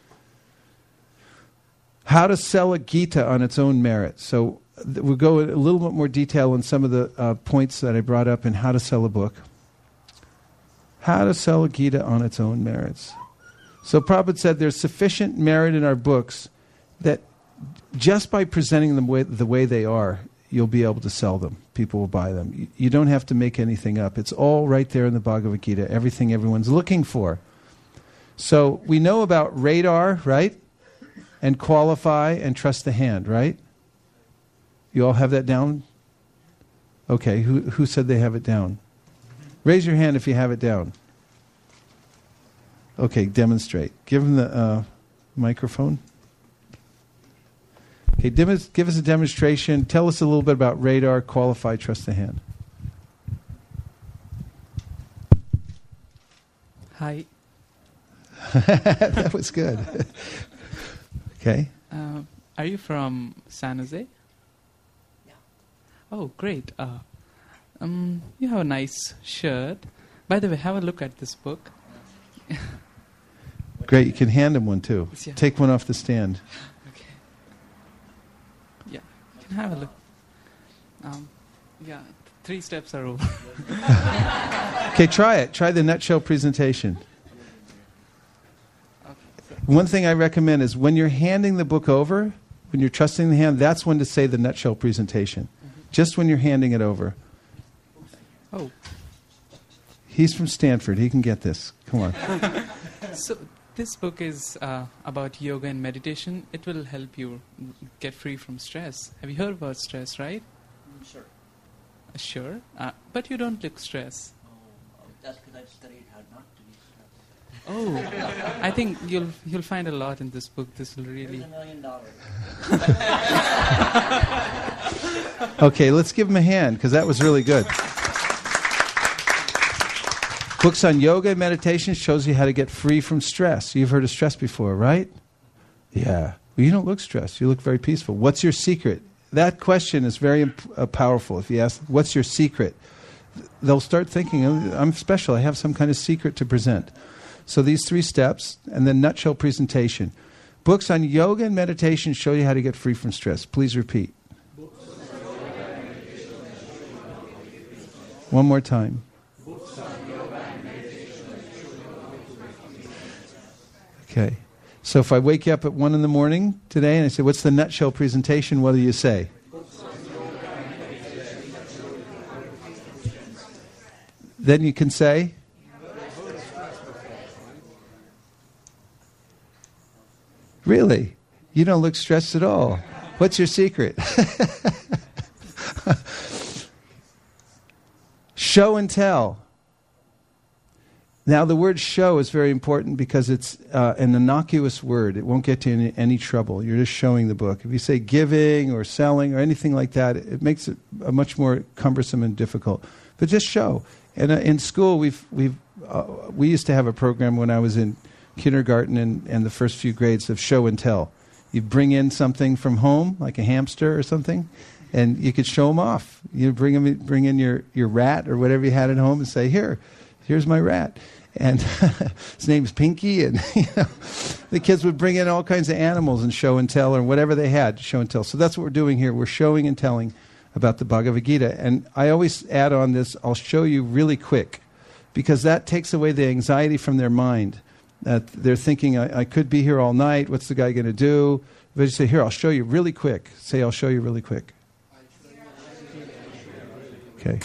How to sell a Gita on its own merit. So th- we'll go in a little bit more detail on some of the uh, points that I brought up in how to sell a book. How to sell a Gita on its own merits. So Prabhupada said there's sufficient merit in our books that just by presenting them way, the way they are, you'll be able to sell them. People will buy them. You, you don't have to make anything up. It's all right there in the Bhagavad Gita, everything everyone's looking for. So we know about radar, right? And qualify and trust the hand, right? You all have that down? Okay, who, who said they have it down? Raise your hand if you have it down. Okay, demonstrate. Give them the uh, microphone. Okay, dem- give us a demonstration. Tell us a little bit about radar, qualify, trust the hand. Hi. That was good. Okay. Uh, are you from San Jose? Yeah. Oh, great. Uh, um, you have a nice shirt. By the way, have a look at this book. Great, you can hand him one too. Yeah. Take one off the stand. Okay. Yeah, you can have a look. Um, yeah, three steps are over. Okay, try it. Try the nutshell presentation. Okay, so One thing I recommend is when you're handing the book over, when you're trusting the hand, that's when to say the nutshell presentation. Mm-hmm. Just when you're handing it over. Oh, He's from Stanford. He can get this. Come on. so this book is uh, about yoga and meditation. It will help you get free from stress. Have you heard about stress, right? Sure. Uh, sure. Uh, but you don't look stressed. Oh, that's because I've studied how not to be stressed. Oh, I think you'll you'll find a lot in this book. This will really. A million dollars. Okay, let's give him a hand, because that was really good. Books on yoga and meditation shows you how to get free from stress. You've heard of stress before, right? Yeah. Well, you don't look stressed. You look very peaceful. What's your secret? That question is very imp- uh, powerful. If you ask, what's your secret? They'll start thinking, oh, I'm special. I have some kind of secret to present. So these three steps, and then nutshell presentation. Books on yoga and meditation show you how to get free from stress. Please repeat. One more time. Okay. So if I wake you up at one in the morning today and I say, what's the nutshell presentation? What do you say? Then you can say? Really? You don't look stressed at all. What's your secret? Show and tell. Now, the word show is very important because it's uh, an innocuous word. It won't get you in any, any trouble. You're just showing the book. If you say giving or selling or anything like that, it, it makes it a much more cumbersome and difficult. But just show. And uh, in school, we've we've uh, we used to have a program when I was in kindergarten and, and the first few grades of show and tell. You bring in something from home, like a hamster or something, and you could show them off. You bring them, bring in your, your rat or whatever you had at home and say, here, here's my rat. And his name's Pinky. And you know, the kids would bring in all kinds of animals and show and tell, or whatever they had to show and tell. So that's what we're doing here. We're showing and telling about the Bhagavad Gita. And I always add on this, I'll show you really quick, because that takes away the anxiety from their mind. That they're thinking, I, I could be here all night. What's the guy going to do? But you say, here, I'll show you really quick. Say, I'll show you really quick. Okay.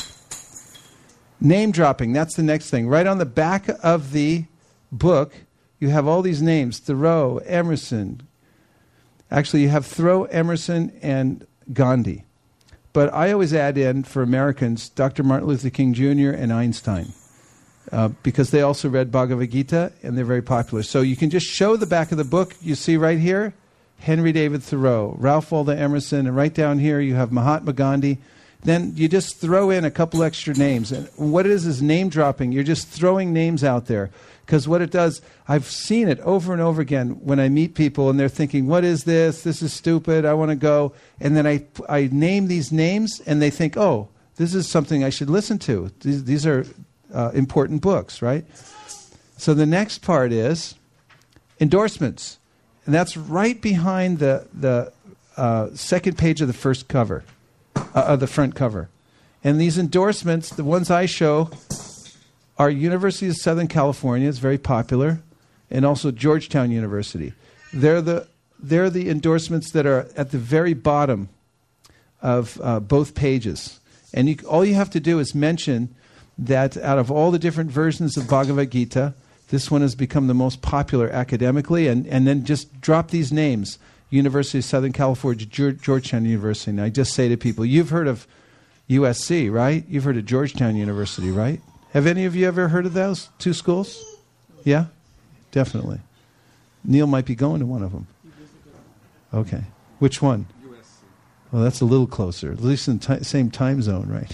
Name dropping, that's the next thing. Right on the back of the book, you have all these names. Thoreau, Emerson. Actually, you have Thoreau, Emerson, and Gandhi. But I always add in, for Americans, Doctor Martin Luther King Junior and Einstein. Uh, because they also read Bhagavad Gita, and they're very popular. So you can just show the back of the book. You see right here, Henry David Thoreau, Ralph Waldo Emerson, and right down here you have Mahatma Gandhi. Then you just throw in a couple extra names. And what it is is name dropping. You're just throwing names out there. Because what it does, I've seen it over and over again when I meet people and they're thinking, what is this? This is stupid. I want to go. And then I, I name these names and they think, oh, this is something I should listen to. These, these are uh, important books, right? So the next part is endorsements. And that's right behind the, the uh, second page of the first cover. Uh, of the front cover. And these endorsements, the ones I show, are University of Southern California, it's very popular, and also Georgetown University. They're the, they're the endorsements that are at the very bottom of uh, both pages. And you, all you have to do is mention that out of all the different versions of Bhagavad Gita, this one has become the most popular academically, and, and then just drop these names. University of Southern California, Georgetown University. And I just say to people, you've heard of U S C, right? You've heard of Georgetown University, right? Have any of you ever heard of those two schools? Yeah? Definitely. Neil might be going to one of them. Okay. Which one? U S C. Well, that's a little closer. At least in the t- same time zone, right?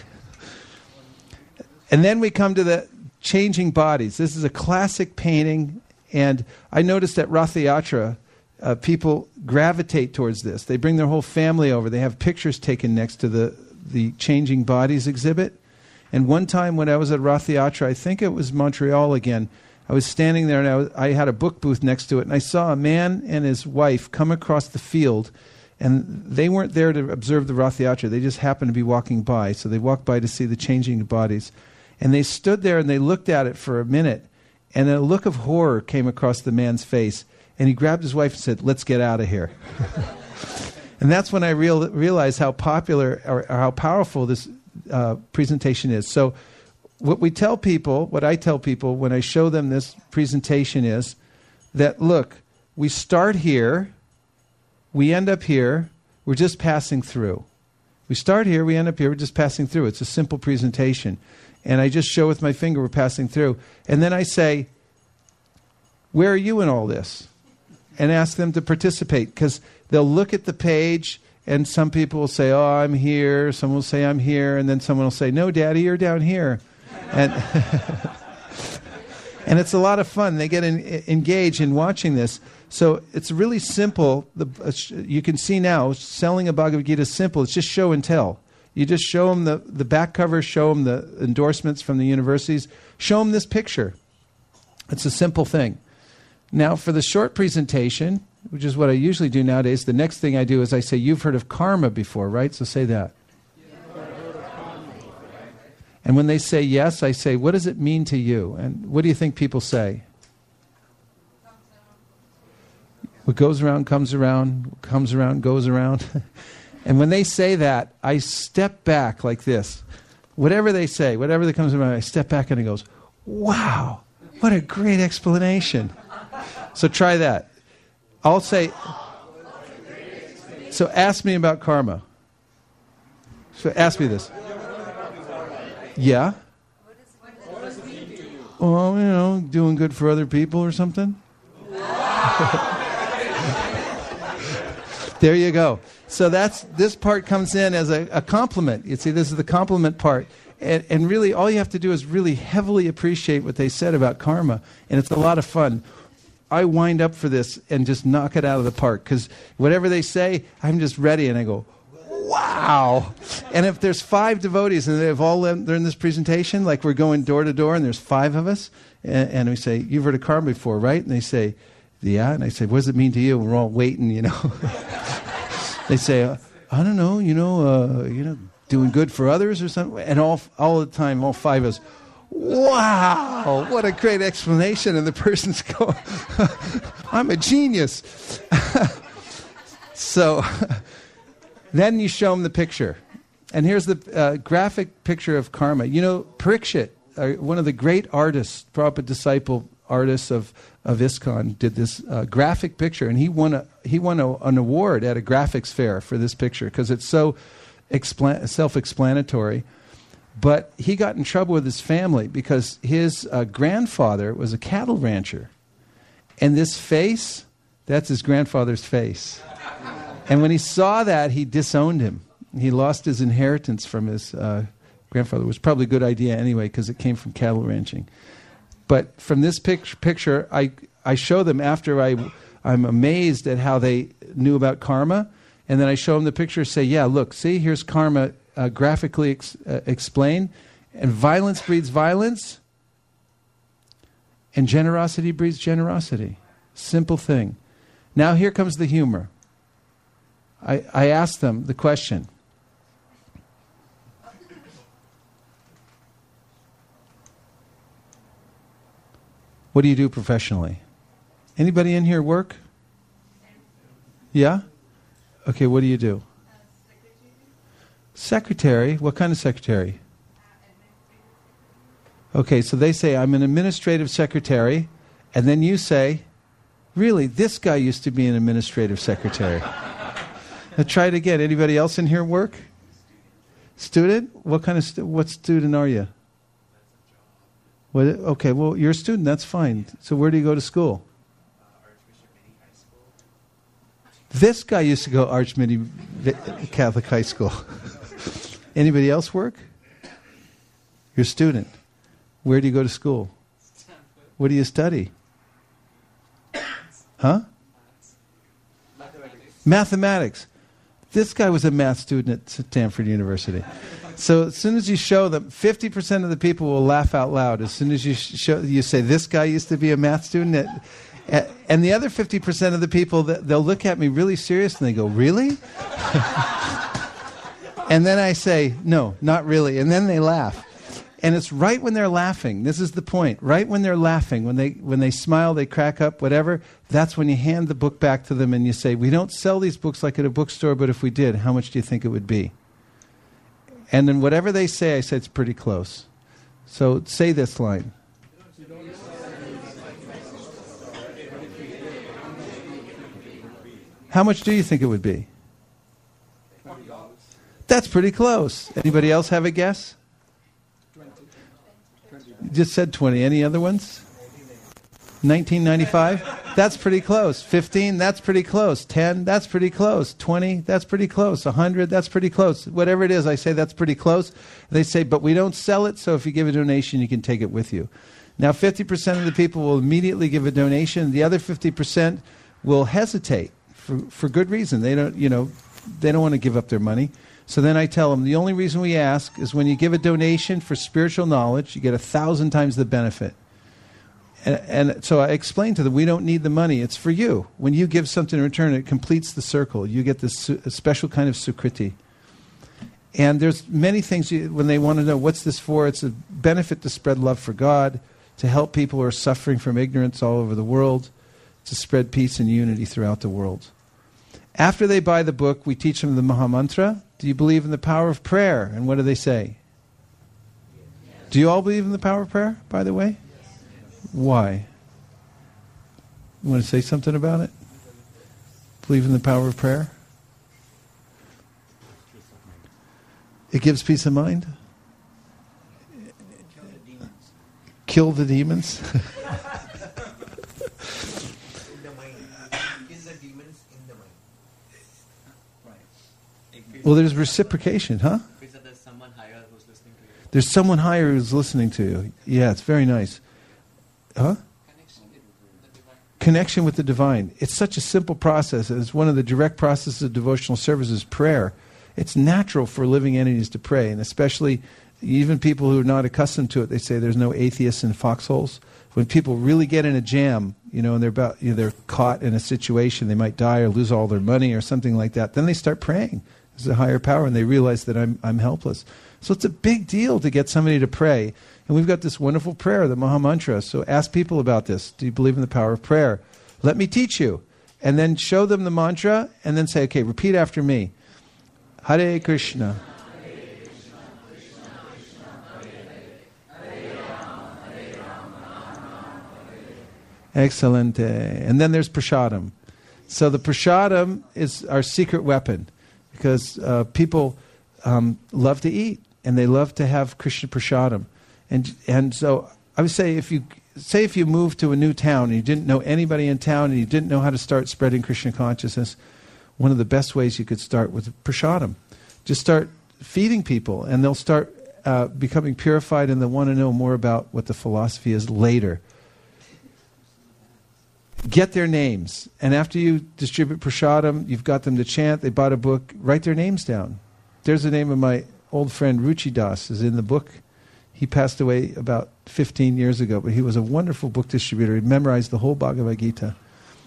And then we come to the changing bodies. This is a classic painting. And I noticed at Ratha Yatra, Uh, people gravitate towards this. They bring their whole family over. They have pictures taken next to the, the Changing Bodies exhibit. And one time when I was at Ratha Yatra, I think it was Montreal again, I was standing there and I, was, I had a book booth next to it, and I saw a man and his wife come across the field, and they weren't there to observe the Ratha Yatra. They just happened to be walking by. So they walked by to see the Changing Bodies. And they stood there and they looked at it for a minute, and a look of horror came across the man's face. And he grabbed his wife and said, let's get out of here. And that's when I real, realized how popular or, or how powerful this uh, presentation is. So what we tell people, what I tell people when I show them this presentation is that, look, we start here, we end up here, we're just passing through. We start here, we end up here, we're just passing through. It's a simple presentation. And I just show with my finger we're passing through. And then I say, where are you in all this? And ask them to participate, because they'll look at the page and some people will say, oh, I'm here. Someone will say, I'm here. And then someone will say, no, Daddy, you're down here. And, and it's a lot of fun. They get in, engaged in watching this. So it's really simple. The, uh, you can see now, selling a Bhagavad Gita is simple. It's just show and tell. You just show them the, the back cover, show them the endorsements from the universities, show them this picture. It's a simple thing. Now, for the short presentation, which is what I usually do nowadays, the next thing I do is I say, you've heard of karma before, right? So say that. And when they say yes, I say, what does it mean to you? And what do you think people say? What goes around, comes around, what comes around, goes around. And when they say that, I step back like this. Whatever they say, whatever that comes to mind, I step back and it goes, wow, what a great explanation. So try that. I'll say, so ask me about karma. So ask me this. Yeah? Well, you know, doing good for other people or something. There you go. So that's this part comes in as a, a compliment. You see, this is the compliment part. And, and really, all you have to do is really heavily appreciate what they said about karma. And it's a lot of fun. I wind up for this and just knock it out of the park, because whatever they say, I'm just ready, and I go, wow. And if there's five devotees and they've all learned this presentation, like we're going door to door and there's five of us, and, and we say, you've heard of karma before, right? And they say, yeah. And I say, what does it mean to you? And we're all waiting, you know. They say, uh, I don't know, you know, uh, you know, doing good for others or something. And all all the time, all five of us, wow, what a great explanation. And the person's going, I'm a genius. So then you show them the picture. And here's the uh, graphic picture of karma. You know, Parikshit, uh, one of the great artists, Prabhupada disciple artists of, of ISKCON, did this uh, graphic picture. And he won a he won a, an award at a graphics fair for this picture, because it's so expla- self-explanatory. But he got in trouble with his family because his uh, grandfather was a cattle rancher. And this face, that's his grandfather's face. And when he saw that, he disowned him. He lost his inheritance from his uh, grandfather. It was probably a good idea anyway, because it came from cattle ranching. But from this pic- picture, I I show them after I, I'm amazed at how they knew about karma. And then I show them the picture, say, yeah, look, see, here's karma uh, graphically ex- uh, explained. And violence breeds violence. And generosity breeds generosity. Simple thing. Now here comes the humor. I, I asked them the question. What do you do professionally? Anybody in here work? Yeah? Okay, what do you do? Secretary. What kind of secretary? Okay, so they say, I'm an administrative secretary. And then you say, really, this guy used to be an administrative secretary. Now try it again. Anybody else in here work? Student? What kind of stu- what student are you? What, okay, well, you're a student. That's fine. So where do you go to school? Uh, Archbishop Mini High School. This guy used to go Archmini Catholic High School. Anybody else work? You're a student. Where do you go to school? What do you study? Huh? Mathematics. Mathematics. This guy was a math student at Stanford University. So as soon as you show them, fifty percent of the people will laugh out loud. As soon as you show, you say, this guy used to be a math student. At, at, and the other fifty percent of the people, they'll look at me really serious and they go, really? And then I say, no, not really. And then they laugh. And it's right when they're laughing. This is the point. Right when they're laughing, when they when they smile, they crack up, whatever, that's when you hand the book back to them and you say, we don't sell these books like at a bookstore, but if we did, how much do you think it would be? And then whatever they say, I say it's pretty close. So say this line. How much do you think it would be? That's pretty close. Anybody else have a guess? You just said twenty. Any other ones? nineteen ninety-five? That's pretty close. fifteen? That's pretty close. ten? That's pretty close. twenty? That's pretty close. one hundred? That's pretty close. Whatever it is, I say that's pretty close. They say, but we don't sell it, so if you give a donation, you can take it with you. Now, fifty percent of the people will immediately give a donation. The other fifty percent will hesitate for, for good reason. They don't, you know, they don't want to give up their money. So then I tell them, the only reason we ask is when you give a donation for spiritual knowledge, you get a thousand times the benefit. And, and so I explain to them, we don't need the money. It's for you. When you give something in return, it completes the circle. You get this su- special kind of sukriti. And there's many things you, when they want to know, what's this for? It's a benefit to spread love for God, to help people who are suffering from ignorance all over the world, to spread peace and unity throughout the world. After they buy the book, we teach them the Maha Mantra. Do you believe in the power of prayer? And what do they say? Yes. Do you all believe in the power of prayer, by the way? Yes. Why? You want to say something about it? Believe in the power of prayer? It gives peace of mind? Kill the demons? In the mind. Kill the demons in the mind. Right. Well, there's reciprocation, huh? There's someone higher who's listening to you. There's someone higher who's listening to you. Yeah, it's very nice. Huh? Connection with the divine. Connection with the divine. It's such a simple process. It's one of the direct processes of devotional service is prayer. It's natural for living entities to pray, and especially even people who are not accustomed to it. They say there's no atheists in foxholes. When people really get in a jam, you know, and they're about, you know, they're caught in a situation, they might die or lose all their money or something like that. Then they start praying. There's a higher power, and they realize that I'm I'm helpless. So it's a big deal to get somebody to pray. And we've got this wonderful prayer, the Maha Mantra. So ask people about this. Do you believe in the power of prayer? Let me teach you. And then show them the mantra, and then say, okay, repeat after me. Hare Krishna. Excellent. And then there's prasadam. So the prasadam is our secret weapon, because uh, people um, love to eat and they love to have Krishna prasadam. And and so I would say if you say if you moved to a new town and you didn't know anybody in town and you didn't know how to start spreading Krishna consciousness, one of the best ways you could start with prasadam. Just start feeding people, and they'll start uh, becoming purified, and they'll want to know more about what the philosophy is later. Get their names, and after you distribute prasadam, you've got them to chant. They bought a book. Write their names down. There's the name of my old friend Ruchi Das is in the book. He passed away about fifteen years ago, but he was a wonderful book distributor. He memorized the whole Bhagavad Gita.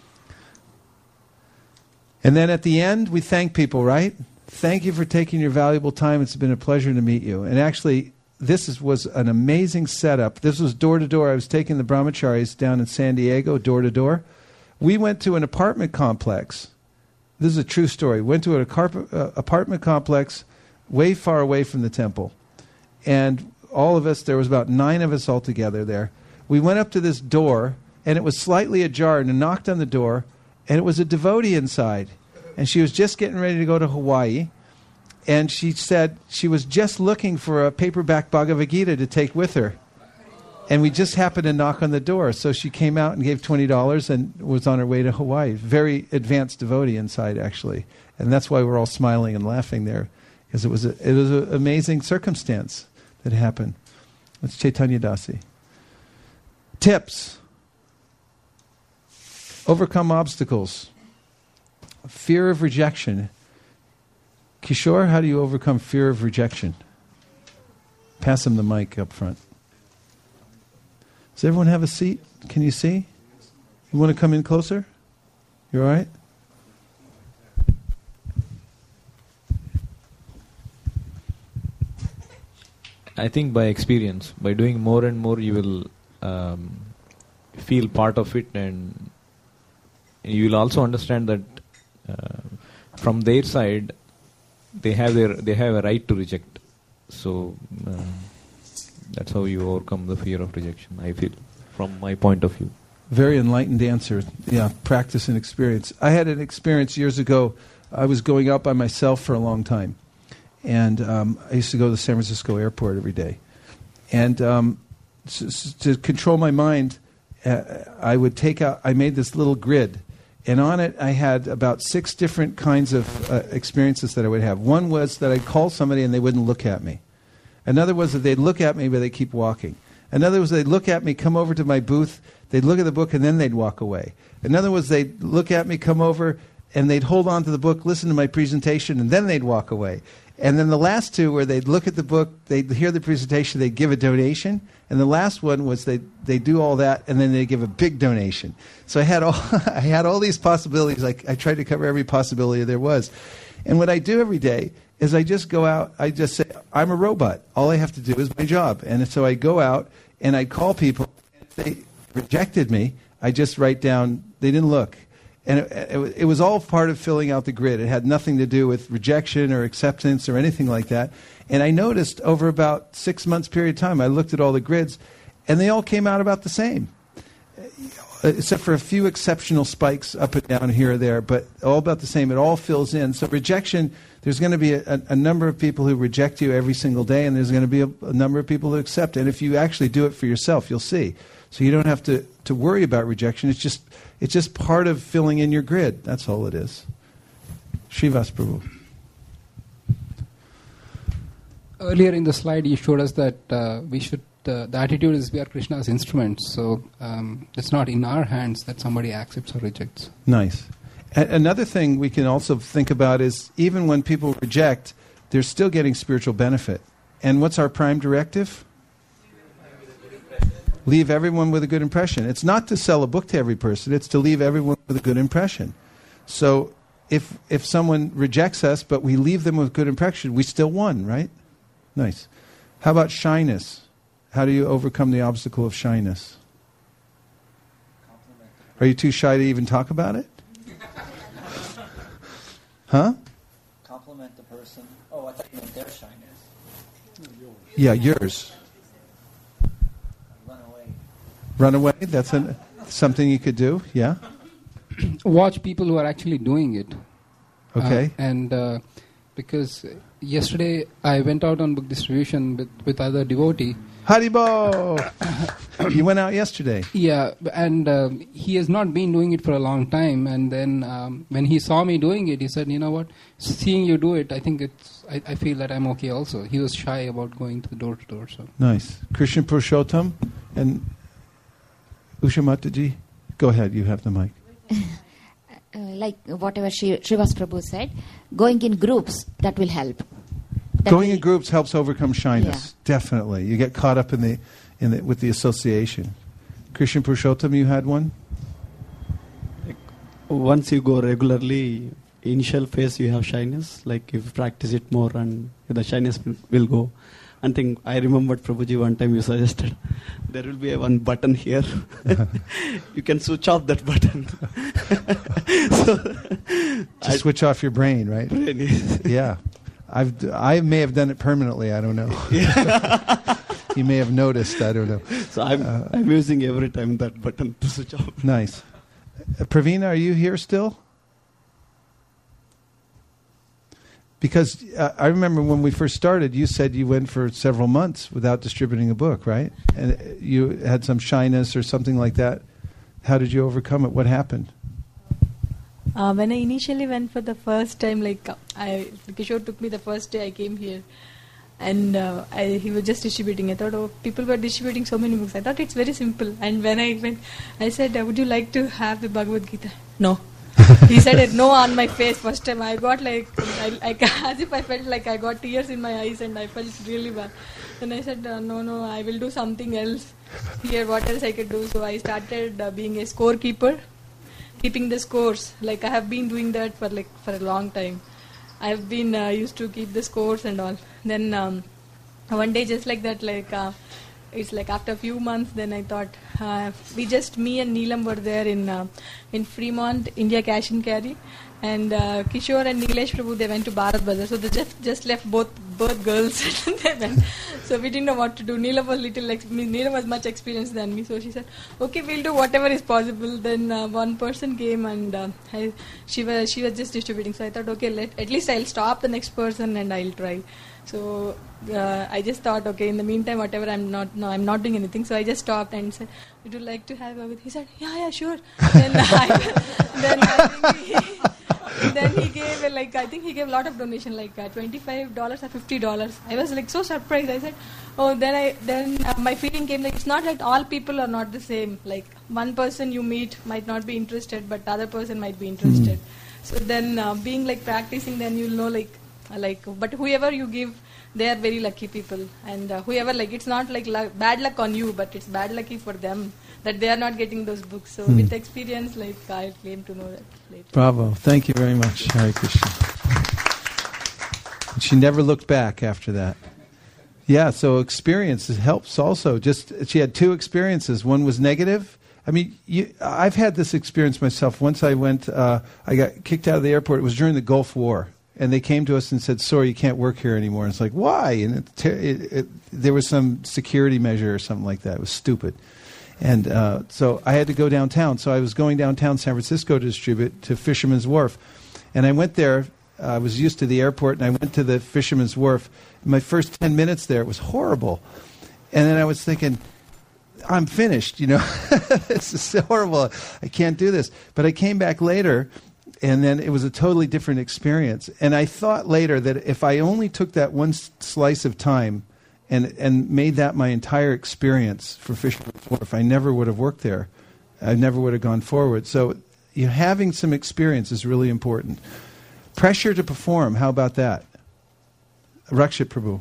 And then at the end, we thank people, right? Thank you for taking your valuable time. It's been a pleasure to meet you. And actually, this is, was an amazing setup. This was door to door. I was taking the brahmacharis down in San Diego, door to door. We went to an apartment complex. This is a true story. Went to an carp- uh, apartment complex way far away from the temple. And all of us, there was about nine of us all together there. We went up to this door, and it was slightly ajar, and I knocked on the door, and it was a devotee inside. And she was just getting ready to go to Hawaii. And she said she was just looking for a paperback Bhagavad Gita to take with her. And we just happened to knock on the door. So she came out and gave twenty dollars and was on her way to Hawaii. Very advanced devotee inside, actually. And that's why we're all smiling and laughing there. Because it was a, it was an amazing circumstance that happened. It's Chaitanya Dasi. Tips. Overcome obstacles. Fear of rejection. Kishore, how do you overcome fear of rejection? Pass him the mic up front. Does everyone have a seat? Can you see? You want to come in closer? You all right? I think by experience, by doing more and more, you will um, feel part of it, and you will also understand that uh, from their side, they have their they have a right to reject. So uh, that's how you overcome the fear of rejection, I feel, from my point of view. Very enlightened answer. Yeah, practice and experience. I had an experience years ago. I was going out by myself for a long time. And um, I used to go to the San Francisco airport every day. And um, s- s- to control my mind, uh, I would take out, I made this little grid, and on it I had about six different kinds of uh, experiences that I would have. One was that I'd call somebody and they wouldn't look at me. Another was that they'd look at me but they'd keep walking. Another was they'd look at me, come over to my booth, they'd look at the book and then they'd walk away. Another was they'd look at me, come over, and they'd hold on to the book, listen to my presentation, and then they'd walk away. And then the last two were they'd look at the book, they'd hear the presentation, they'd give a donation. And the last one was they they do all that and then they give a big donation. So I had all I had all these possibilities. Like I tried to cover every possibility there was. And what I do every day is I just go out, I just say, I'm a robot. All I have to do is my job. And so I go out and I call people. And if they rejected me, I just write down, they didn't look. And it, it, it was all part of filling out the grid. It had nothing to do with rejection or acceptance or anything like that. And I noticed over about six months period of time, I looked at all the grids, and they all came out about the same, except for a few exceptional spikes up and down here or there, but all about the same. It all fills in. So rejection, there's going to be a, a number of people who reject you every single day, and there's going to be a, a number of people who accept. And if you actually do it for yourself, you'll see. So you don't have to, to worry about rejection. It's just it's just part of filling in your grid. That's all it is. Srivas Prabhu. Earlier in the slide, you showed us that uh, we should. Uh, the attitude is we are Krishna's instruments, so um, it's not in our hands that somebody accepts or rejects. Nice. A- another thing we can also think about is even when people reject, they're still getting spiritual benefit. And what's our prime directive? Leave everyone with a good impression. It's not to sell a book to every person. It's to leave everyone with a good impression. So if if someone rejects us, but we leave them with good impression, we still won, right? Nice. How about shyness? How do you overcome the obstacle of shyness? Are you too shy to even talk about it? Huh? Compliment the person. Oh, I thought you meant their shyness. Yeah, yours. Run away. Run away? That's an, something you could do, yeah? Watch people who are actually doing it. Okay. Uh, and uh, because yesterday I went out on book distribution with, with other devotee. Haribo! You went out yesterday. Yeah, and um, he has not been doing it for a long time. And then um, when he saw me doing it, he said, you know what, seeing you do it, I think it's, I, I feel that I'm okay also. He was shy about going to the door to door. So Nice. Krishna Purushottam and Usha Mataji. Go ahead, you have the mic. Uh, like whatever Shri- Srivas Prabhu said, going in groups, that will help. That Going will in groups helps overcome shyness. Yeah. Definitely. You get caught up in the, in the with the association. Krishna Purushottam, you had one? Once you go regularly, initial phase you have shyness, like if you practice it more and the shyness will, will go. I think I remembered Prabhuji one time you suggested there will be a one button here. You can switch off that button. So, Just I, switch off your brain, right? Brain is. Yeah. I've, d- I may have done it permanently, I don't know. Yeah. You may have noticed, I don't know. So I'm, uh, I'm using every time that button to switch off. Nice. Uh, Pravina, are you here still? Because uh, I remember when we first started, you said you went for several months without distributing a book, right? And you had some shyness or something like that. How did you overcome it? What happened? Uh, when I initially went for the first time, like uh, I, Kishore took me the first day I came here, and uh, I, he was just distributing. I thought, oh, people were distributing so many books. I thought it's very simple. And when I went, I said, uh, would you like to have the Bhagavad Gita? No. He said it no on my face first time. I got like, I, I, as if I felt like I got tears in my eyes and I felt really bad. Then I said, uh, no, no, I will do something else here. What else I could do? So I started uh, being a scorekeeper. Keeping the scores, like I have been doing that for like for a long time. I have been uh, used to keep the scores and all. Then um, one day, just like that, like uh, it's like after a few months, then I thought uh, we just me and Neelam were there in uh, in Fremont, India Cash and Carry, And uh, Kishore and Nilesh Prabhu, they went to Bharat Bazaar. So they just, just left both both girls. They went. So we didn't know what to do. Neela was little, ex- Neela was much experienced than me. So she said, okay, we'll do whatever is possible. Then uh, one person came and uh, I, she was she was just distributing. So I thought, okay, let at least I'll stop the next person and I'll try. So uh, I just thought, okay, in the meantime, whatever, I'm not, no, I'm not doing anything. So I just stopped and said, would you like to have a with? He said, yeah, yeah, sure. then, I, then I think he, then he gave a, like I think he gave a lot of donation, like uh, twenty-five dollars or fifty dollars. I was like so surprised. I said, oh, then I then uh, my feeling came like it's not that all people are not the same. Like one person you meet might not be interested, but the other person might be interested. Mm. So then uh, being like practicing, then you'll know like. Like, but whoever you give, they are very lucky people, and uh, whoever like it's not like luck, bad luck on you, but it's bad lucky for them that they are not getting those books. So hmm. with experience, like I came to know that later. Bravo! Thank you very much, Hare Krishna. She never looked back after that. Yeah, so experience helps also. Just she had two experiences. One was negative. I mean, you, I've had this experience myself. Once I went, uh, I got kicked out of the airport. It was during the Gulf War. And they came to us and said, sorry, you can't work here anymore. And it's like, why? And it, it, it, there was some security measure or something like that. It was stupid. And uh, so I had to go downtown. So I was going downtown San Francisco to distribute to Fisherman's Wharf. And I went there. Uh, I was used to the airport, and I went to the Fisherman's Wharf. My first ten minutes there, it was horrible. And then I was thinking, I'm finished, you know. This is horrible. I can't do this. But I came back later. And then it was a totally different experience. And I thought later that if I only took that one s- slice of time and and made that my entire experience for Fisherman's Wharf, I never would have worked there. I never would have gone forward. So you know, having some experience is really important. Pressure to perform, how about that? Rakshit Prabhu.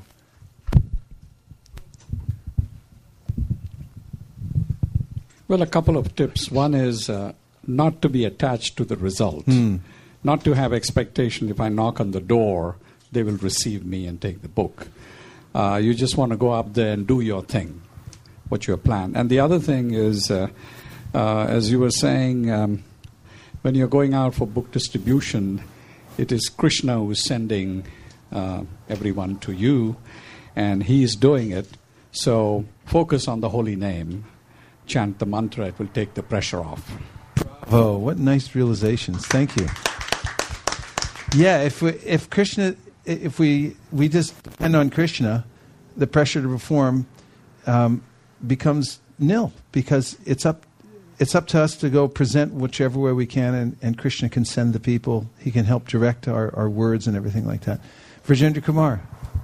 Well, a couple of tips. One is... Uh, not to be attached to the result, mm. not to have expectation if I knock on the door, they will receive me and take the book. Uh, you just want to go up there and do your thing, what you have planned. And the other thing is, uh, uh, as you were saying, um, when you're going out for book distribution, it is Krishna who is sending uh, everyone to you, and he is doing it. So focus on the holy name, chant the mantra, it will take the pressure off. Oh, what nice realizations! Thank you. Yeah, if we, if Krishna, if we we just depend on Krishna, the pressure to perform um, becomes nil because it's up it's up to us to go present whichever way we can, and, and Krishna can send the people. He can help direct our, our words and everything like that. Virjendra Kumar.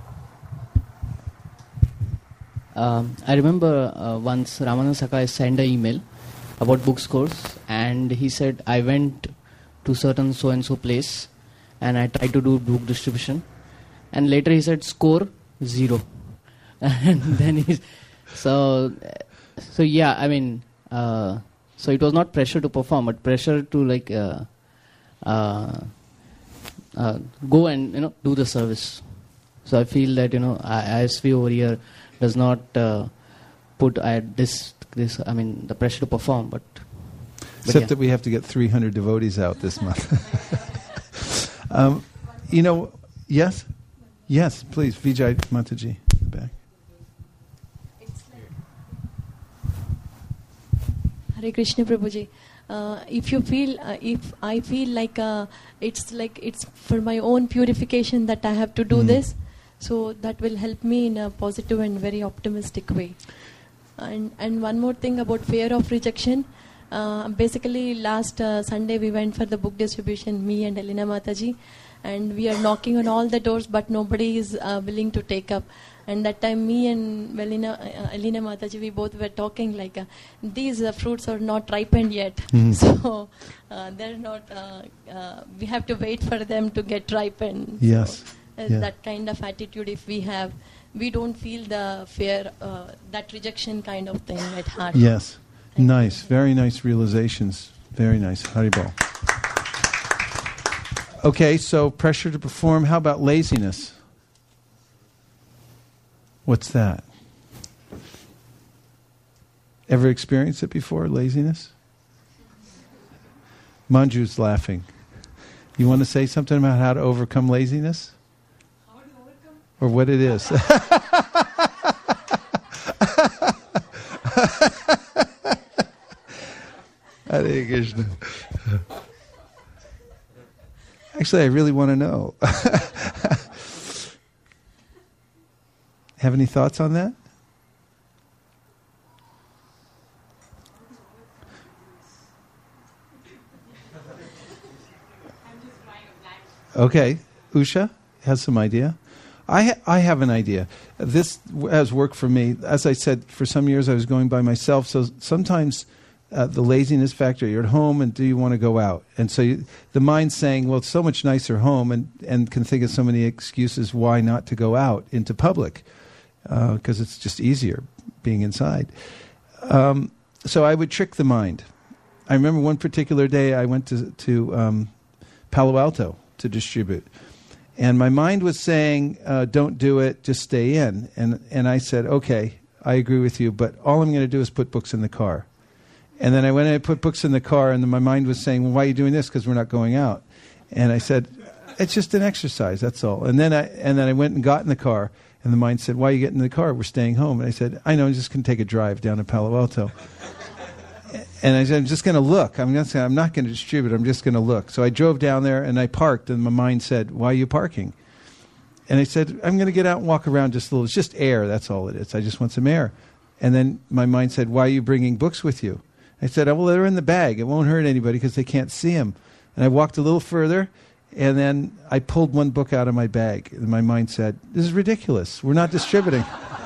Um, I remember uh, once Ramananda Sakai sent an email about book scores, and he said, I went to certain so-and-so place and I tried to do book distribution, and later he said score zero. And then he, so so yeah, I mean, uh, so it was not pressure to perform, but pressure to like uh, uh, uh, go and you know do the service. So I feel that you know I S V over here does not uh, put uh, this this I mean the pressure to perform, but, but except yeah. that we have to get three hundred devotees out this month. um, you know, yes, yes, please, Vijay Mataji, back. Hare Krishna Prabhuji. Uh, if you feel, uh, if I feel like uh, it's like it's for my own purification that I have to do mm. this, so that will help me in a positive and very optimistic way. And and one more thing about fear of rejection. Uh, basically, last uh, Sunday we went for the book distribution, me and Elena Mataji, and we are knocking on all the doors, but nobody is uh, willing to take up. And that time, me and Elena, uh, Elena Mataji, we both were talking like, uh, these uh, fruits are not ripened yet. Mm. So uh, they're not. Uh, uh, we have to wait for them to get ripened. Yes. So, uh, yeah. That kind of attitude, if we have, we don't feel the fear, uh, that rejection kind of thing at heart. Yes. Thank nice. You. Very nice realizations. Very nice. Haribol. Okay, so pressure to perform. How about laziness? What's that? Ever experienced it before, laziness? Manju's laughing. You want to say something about how to overcome laziness? How to overcome? Or what it is? Hare Krishna. Actually, I really want to know. Have any thoughts on that? Okay, Usha has some idea. I ha- I have an idea. This has worked for me. As I said, for some years I was going by myself. So sometimes uh, the laziness factor. You're at home, and do you want to go out? And so you, the mind's saying, "Well, it's so much nicer home," and and can think of so many excuses why not to go out into public, because uh, it's just easier being inside. Um, so I would trick the mind. I remember one particular day I went to to um, Palo Alto to distribute. And my mind was saying, uh, don't do it, just stay in. And and I said, okay, I agree with you, but all I'm going to do is put books in the car. And then I went and I put books in the car, and then my mind was saying, well, why are you doing this? Because we're not going out. And I said, it's just an exercise, that's all. And then I and then I went and got in the car, and the mind said, why are you getting in the car? We're staying home. And I said, I know, I'm just going to take a drive down to Palo Alto. And I said, I'm just going to look. I'm not, I'm not going to distribute. I'm just going to look. So I drove down there, and I parked, and my mind said, why are you parking? And I said, I'm going to get out and walk around just a little. It's just air. That's all it is. I just want some air. And then my mind said, why are you bringing books with you? I said, oh, well, they're in the bag. It won't hurt anybody because they can't see them. And I walked a little further, and then I pulled one book out of my bag. And my mind said, this is ridiculous. We're not distributing.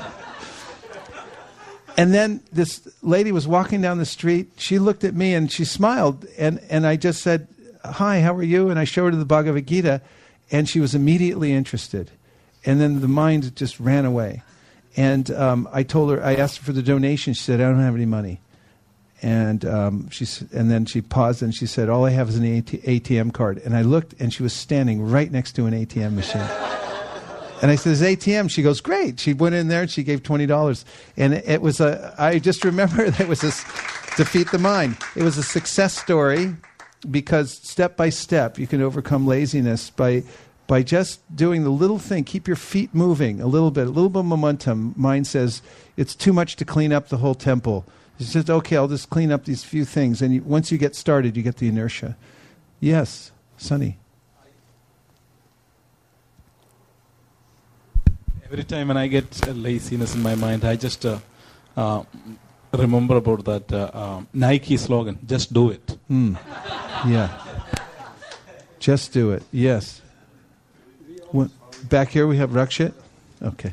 And then this lady was walking down the street. She looked at me and she smiled. And, and I just said, hi, how are you? And I showed her the Bhagavad Gita. And she was immediately interested. And then the mind just ran away. And um, I told her, I asked her for the donation. She said, I don't have any money. And um, she, and then she paused and she said, all I have is an A T M card. And I looked and she was standing right next to an A T M machine. And I said, "It's A T M." She goes, "Great." She went in there and she gave twenty dollars. And it, it was a, I just remember that it was a defeat the mind. It was a success story because step by step you can overcome laziness by by just doing the little thing. Keep your feet moving a little bit, a little bit of momentum. Mind says, it's too much to clean up the whole temple. It's just, okay, I'll just clean up these few things. And you, once you get started, you get the inertia. Yes, Sunny. Every time when I get uh, laziness in my mind, I just uh, uh, remember about that uh, uh, Nike slogan, just do it. Mm. Yeah. Just do it. Yes. What, back here we have Rakshit. Okay.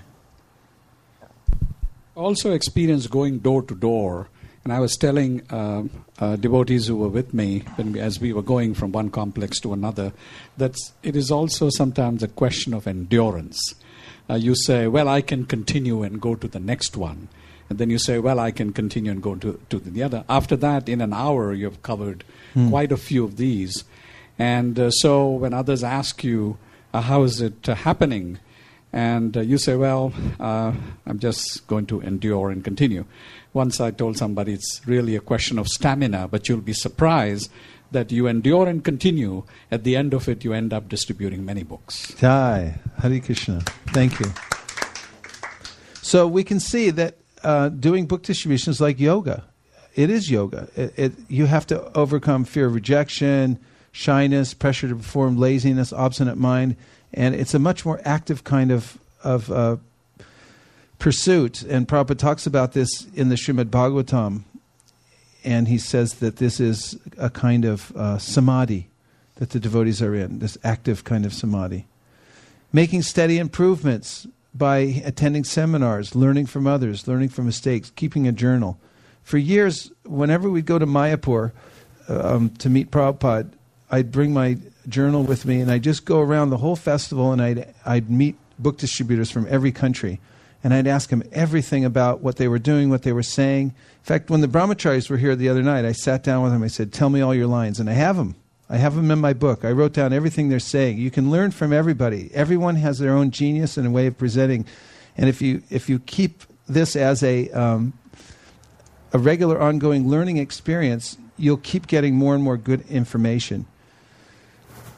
Also experience going door to door. And I was telling uh, uh, devotees who were with me when we, as we were going from one complex to another, that it is also sometimes a question of endurance. Uh, you say, well, I can continue and go to the next one. And then you say, well, I can continue and go to, to the other. After that, in an hour, you have covered hmm. quite a few of these. And uh, so when others ask you, uh, how is it uh, happening? And uh, you say, well, uh, I'm just going to endure and continue. Once I told somebody it's really a question of stamina, but you'll be surprised that you endure and continue. At the end of it, you end up distributing many books. Jai, Hare Krishna. Thank you. So we can see that uh, doing book distribution is like yoga. It is yoga. It, it, you have to overcome fear of rejection, shyness, pressure to perform, laziness, obstinate mind, and it's a much more active kind of of uh, pursuit. And Prabhupada talks about this in the Srimad Bhagavatam. And he says that this is a kind of uh, samadhi that the devotees are in, this active kind of samadhi. Making steady improvements by attending seminars, learning from others, learning from mistakes, keeping a journal. For years, whenever we'd go to Mayapur um, to meet Prabhupada, I'd bring my journal with me and I'd just go around the whole festival and I'd, I'd meet book distributors from every country. And I'd ask them everything about what they were doing, what they were saying. In fact, when the brahmacharis were here the other night, I sat down with them. I said, tell me all your lines. And I have them. I have them in my book. I wrote down everything they're saying. You can learn from everybody. Everyone has their own genius and a way of presenting. And if you if you keep this as a um, a regular ongoing learning experience, you'll keep getting more and more good information.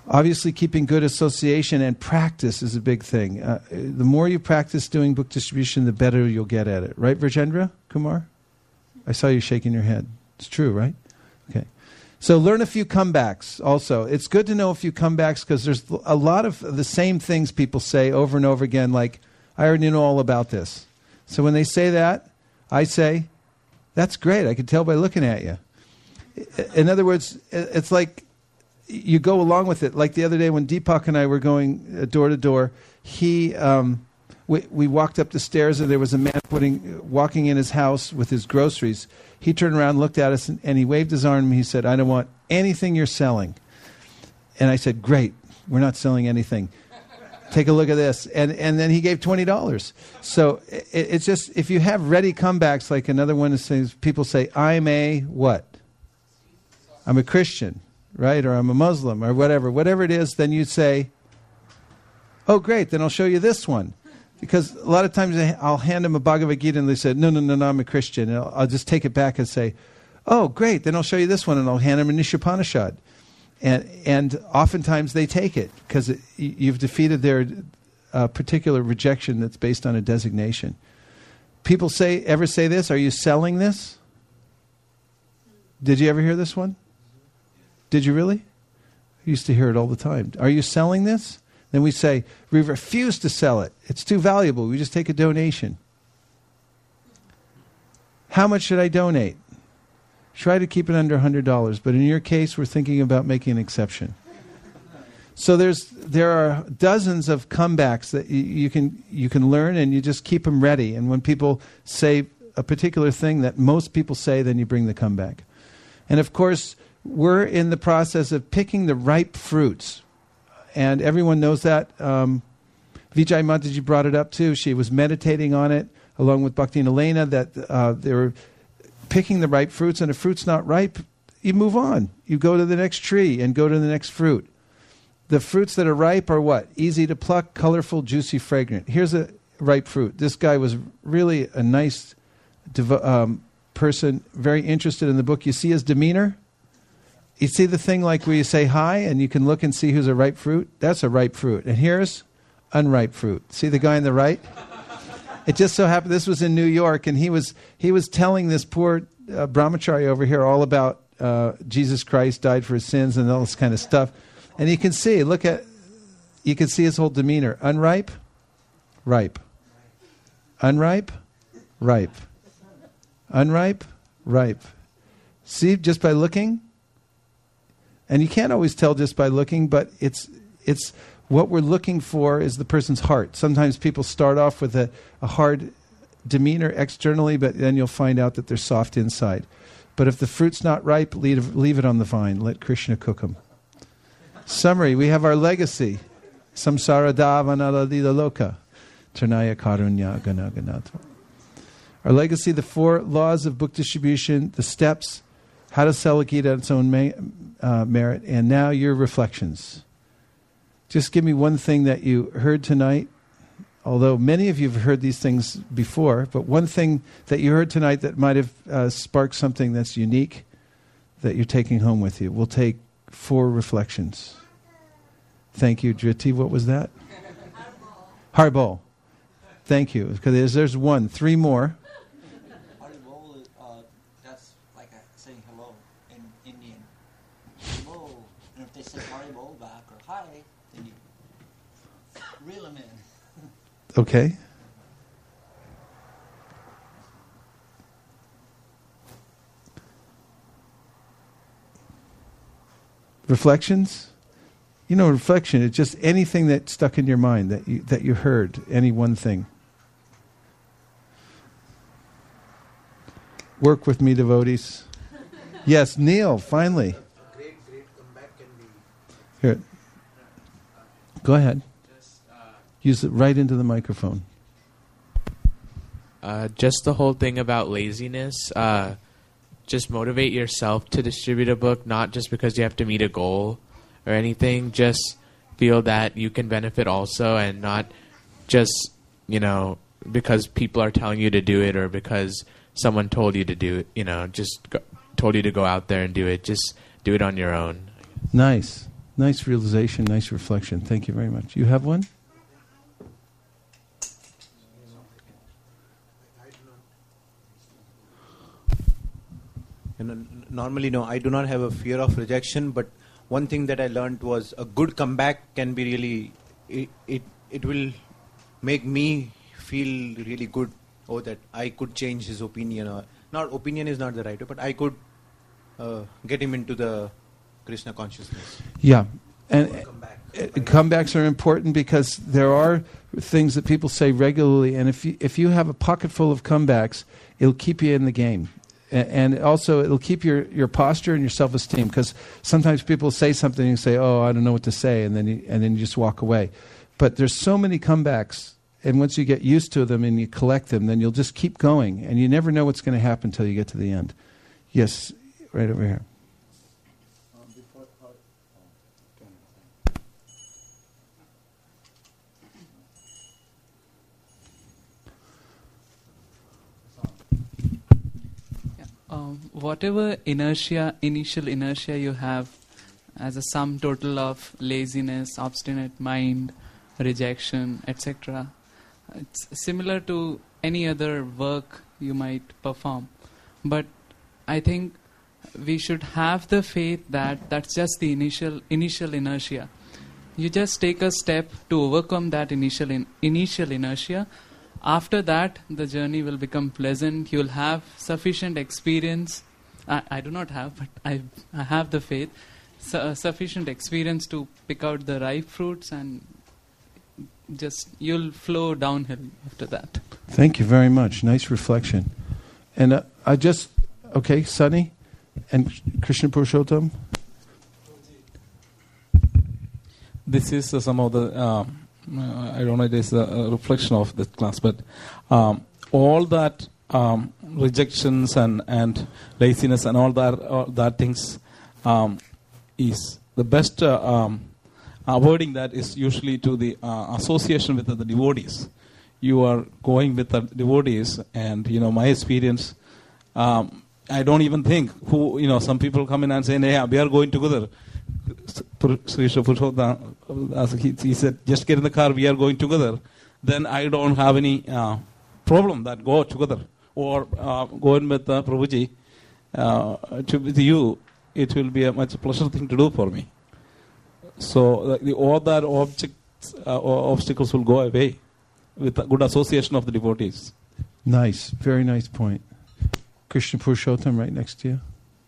Obviously, keeping good association and practice is a big thing. Uh, the more you practice doing book distribution, the better you'll get at it. Right, Virgendra Kumar? I saw you shaking your head. It's true, right? Okay. So learn a few comebacks also. It's good to know a few comebacks because there's a lot of the same things people say over and over again, like, I already know all about this. So when they say that, I say, that's great. I can tell by looking at you. In other words, it's like you go along with it. Like the other day when Deepak and I were going uh, door to door, he, um, we, we walked up the stairs and there was a man putting, walking in his house with his groceries. He turned around, looked at us, and, and he waved his arm and he said, I don't want anything you're selling. And I said, great, we're not selling anything. Take a look at this. And and then he gave twenty dollars. So it, it's just, if you have ready comebacks, like another one that says, people say, I'm a what? I'm a Christian, right? Or I'm a Muslim, or whatever. Whatever it is, then you say, oh, great, then I'll show you this one. Because a lot of times I'll hand them a Bhagavad Gita and they say, no, no, no, no, I'm a Christian. And I'll, I'll just take it back and say, oh, great, then I'll show you this one. And I'll hand them a Nishopanishad. And and oftentimes they take it because it, you've defeated their uh, particular rejection that's based on a designation. People say, ever say this? Are you selling this? Did you ever hear this one? Did you really? I used to hear it all the time. Are you selling this? Then we say, we refuse to sell it. It's too valuable. We just take a donation. How much should I donate? Try to keep it under one hundred dollars, but in your case, we're thinking about making an exception. So there's there are dozens of comebacks that you, you can you can learn, and you just keep them ready. And when people say a particular thing that most people say, then you bring the comeback. And of course, we're in the process of picking the ripe fruits, and everyone knows that. Um, Vijay Mataji brought it up too. She was meditating on it along with Bhakti and Elena, that uh, they were picking the ripe fruits, and if fruit's not ripe, you move on. You go to the next tree and go to the next fruit. The fruits that are ripe are what? Easy to pluck, colorful, juicy, fragrant. Here's a ripe fruit. This guy was really a nice devo- um, person, very interested in the book. You see his demeanor? You see the thing like where you say hi and you can look and see who's a ripe fruit? That's a ripe fruit. And here's unripe fruit. See the guy on the right? It just so happened this was in New York, and he was he was telling this poor uh, brahmachari over here all about uh, Jesus Christ died for his sins and all this kind of stuff. And you can see, look at, you can see his whole demeanor. Unripe, ripe. Unripe, ripe. Unripe, ripe. See, just by looking? And you can't always tell just by looking, but it's it's what we're looking for is the person's heart. Sometimes people start off with a, a hard demeanor externally, but then you'll find out that they're soft inside. But if the fruit's not ripe, leave, leave it on the vine. Let Krishna cook them. Summary, we have our legacy. Samsara Davanala Lila Loka. Trinaya Karunya Ganaganatva. Our legacy, the four laws of book distribution, the steps, how to sell a Gita on its own ma- uh, merit, and now your reflections. Just give me one thing that you heard tonight, although many of you have heard these things before, but one thing that you heard tonight that might have uh, sparked something that's unique that you're taking home with you. We'll take four reflections. Thank you, Driti. What was that? Harbol. Thank you. Because there's, there's one. Three more. Harbol, uh, that's like a saying hello in Indian. Harbol. And if they say Harbol back or hi, then you reel them in. Okay. Reflections? You know, reflection is just anything that stuck in your mind that you, that you heard, any one thing. Work with me, devotees. Yes, Neil, finally. Great, great comeback can be. Here. Go ahead. Use it right into the microphone. Uh, just the whole thing about laziness. Uh, just motivate yourself to distribute a book, not just because you have to meet a goal or anything. Just feel that you can benefit also, and not just, you know, because people are telling you to do it or because someone told you to do it, you know, just go, told you to go out there and do it. Just do it on your own. Nice. Nice realization, nice reflection. Thank you very much. You have one? You know, n- normally, no, I do not have a fear of rejection, but one thing that I learned was a good comeback can be really, it, it, it will make me feel really good, oh, that I could change his opinion. Or not opinion is not the right word, but I could uh, get him into the Krishna consciousness. Yeah. And uh, comebacks are important because there are things that people say regularly, and if you, if you have a pocket full of comebacks, it'll keep you in the game. And also, it'll keep your, your posture and your self-esteem, because sometimes people say something and you say, oh, I don't know what to say, and then you, and then you just walk away. But there's so many comebacks, and once you get used to them and you collect them, then you'll just keep going, and you never know what's going to happen until you get to the end. Yes, right over here. Um, whatever inertia, initial inertia you have as a sum total of laziness, obstinate mind, rejection, et cetera, it's similar to any other work you might perform. But I think we should have the faith that that's just the initial initial inertia. You just take a step to overcome that initial in, initial inertia. After that, the journey will become pleasant. You'll have sufficient experience. I, I do not have, but I, I have the faith. Su- uh, sufficient experience to pick out the ripe fruits, and just you'll flow downhill after that. Thank you very much. Nice reflection. And uh, I just, okay, Sunny and Krishna Purushottam. This is uh, some of the, uh, uh, I don't know, it is a, a reflection of the class, but um, all that um, rejections and, and laziness and all that, all that things um, is the best uh, um, avoiding that is usually to the uh, association with the, the devotees. You are going with the devotees, and you know my experience. Um, I don't even think who you know. Some people come in and say, "Yeah, we are going together." Sri Purushottam, he, he said, "Just get in the car. We are going together." Then I don't have any uh, problem that go together or uh, go in with uh, Prabhuji uh, to with you. It will be a much pleasure thing to do for me. So uh, the, all that objects, uh, obstacles will go away with a good association of the devotees. Nice, very nice point. Krishna Purushottam, right next to you.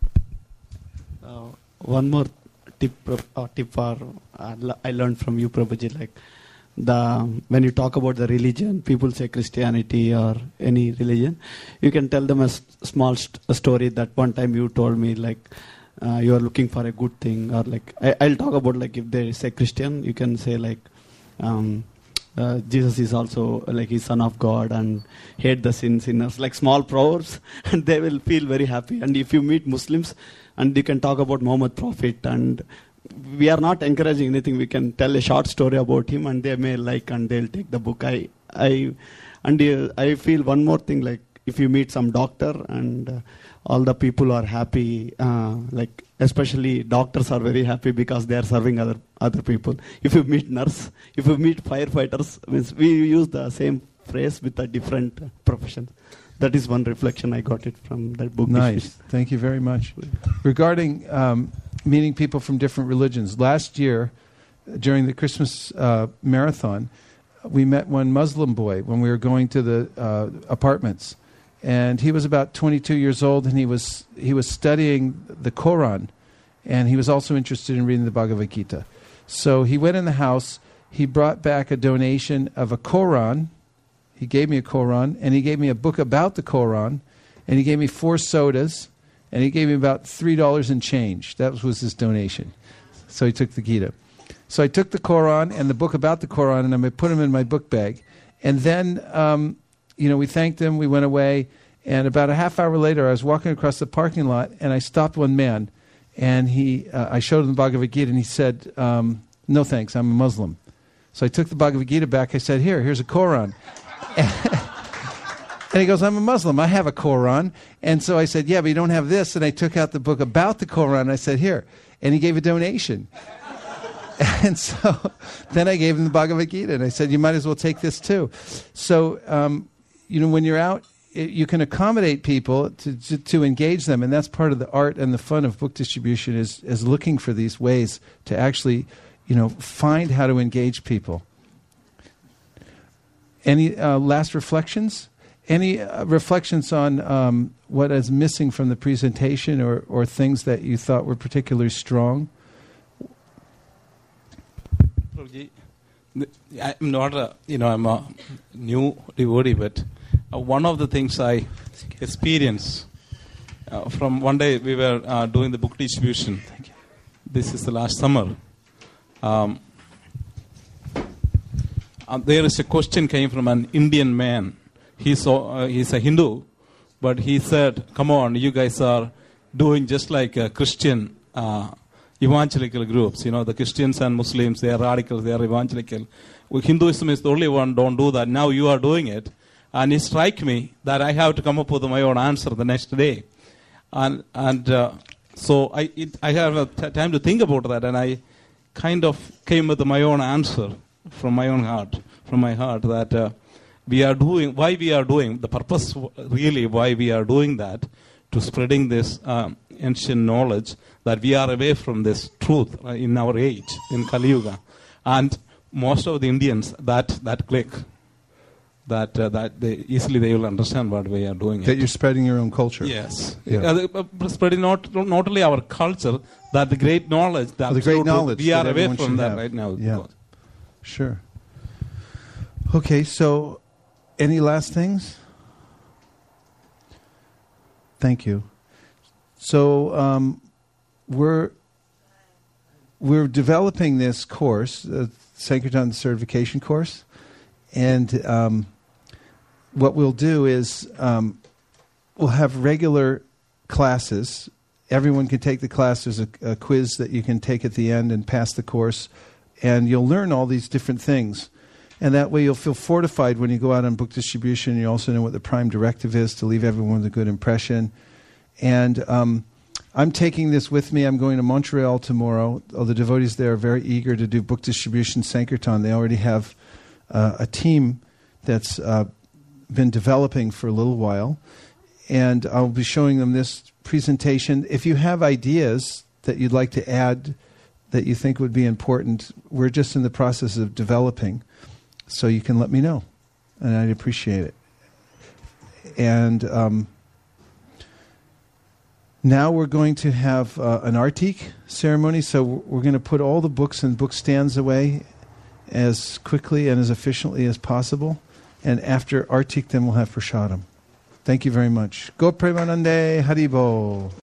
Uh, one more tip, uh, tip for uh, I learned from you, Prabhuji. Like the when you talk about the religion, people say Christianity or any religion. You can tell them a s- small st- a story that one time you told me, like. Uh, you are looking for a good thing, or like I, I'll talk about, like if they say Christian, you can say like um, uh, Jesus is also like he's son of God and hate the sin sinners, like small proverbs, and they will feel very happy. And if you meet Muslims, and you can talk about Muhammad Prophet, and we are not encouraging anything. We can tell a short story about him, and they may like, and they'll take the book. I, I, and uh, I feel one more thing, like if you meet some doctor and. Uh, all the people are happy, uh, like especially doctors are very happy because they are serving other other people. If you meet nurse, if you meet firefighters, means we use the same phrase with a different profession. That is one reflection I got it from that book. Nice, thank you very much. Regarding um, meeting people from different religions, last year during the Christmas uh, marathon, we met one Muslim boy when we were going to the uh, apartments. And he was about twenty-two years old, and he was he was studying the Quran, and he was also interested in reading the Bhagavad Gita. So he went in the house, he brought back a donation of a Quran, he gave me a Quran, and he gave me a book about the Quran, and he gave me four sodas, and he gave me about three dollars in change. That was his donation. So he took the Gita. So I took the Quran and the book about the Quran, and I put them in my book bag. And then... Um, You know, we thanked him, we went away, and about a half hour later, I was walking across the parking lot, and I stopped one man, and he, uh, I showed him the Bhagavad Gita, and he said, um, no thanks, I'm a Muslim. So I took the Bhagavad Gita back, I said, here, here's a Quran. And he goes, I'm a Muslim, I have a Quran. And so I said, yeah, but you don't have this, and I took out the book about the Quran, and I said, here. And he gave a donation. And so then I gave him the Bhagavad Gita, and I said, you might as well take this too. So, um, you know, when you're out, it, you can accommodate people to, to to engage them, and that's part of the art and the fun of book distribution is is looking for these ways to actually, you know, find how to engage people. Any uh, last reflections? Any uh, reflections on um, what is missing from the presentation, or, or things that you thought were particularly strong? I'm not a, you know, I'm a new devotee, but uh, one of the things I experienced uh, from one day we were uh, doing the book distribution. Thank you. This is the last summer. Um, uh, there is a question came from an Indian man. He's uh, he's a Hindu, but he said, "Come on, you guys are doing just like a Christian." Uh, evangelical groups, you know, the Christians and Muslims, they are radicals, they are evangelical. Well, Hinduism is the only one, don't do that. Now you are doing it. And it struck me that I have to come up with my own answer the next day. And and uh, so I it, I have a t- time to think about that, and I kind of came with my own answer from my own heart, from my heart, that uh, we are doing, why we are doing, the purpose really why we are doing that, to spreading this um, ancient knowledge, that we are away from this truth uh, in our age, in Kali Yuga. And most of the Indians, that that click, that uh, that they easily they will understand what we are doing. That it. you're spreading your own culture. Yes. Yeah. Uh, the, uh, spreading not not only our culture, that the great knowledge, the, Oh, the great absolute- knowledge we are that away everyone from should that have. right now. Yeah. Sure. Okay, so any last things? Thank you. So um, we're we're developing this course, the Sankirtan certification course, and um, what we'll do is um, we'll have regular classes. Everyone can take the class. There's a, a quiz that you can take at the end and pass the course, and you'll learn all these different things. And that way you'll feel fortified when you go out on book distribution. You also know what the prime directive is, to leave everyone with a good impression. And um, I'm taking this with me. I'm going to Montreal tomorrow. All the devotees there are very eager to do book distribution Sankirtan. They already have uh, a team that's uh, been developing for a little while. And I'll be showing them this presentation. If you have ideas that you'd like to add that you think would be important, we're just in the process of developing. So you can let me know. And I'd appreciate it. And Um, Now we're going to have uh, an Artik ceremony, so we're going to put all the books and book stands away as quickly and as efficiently as possible. And after Artik, then we'll have Prasadam. Thank you very much. Go Premanande Haribo.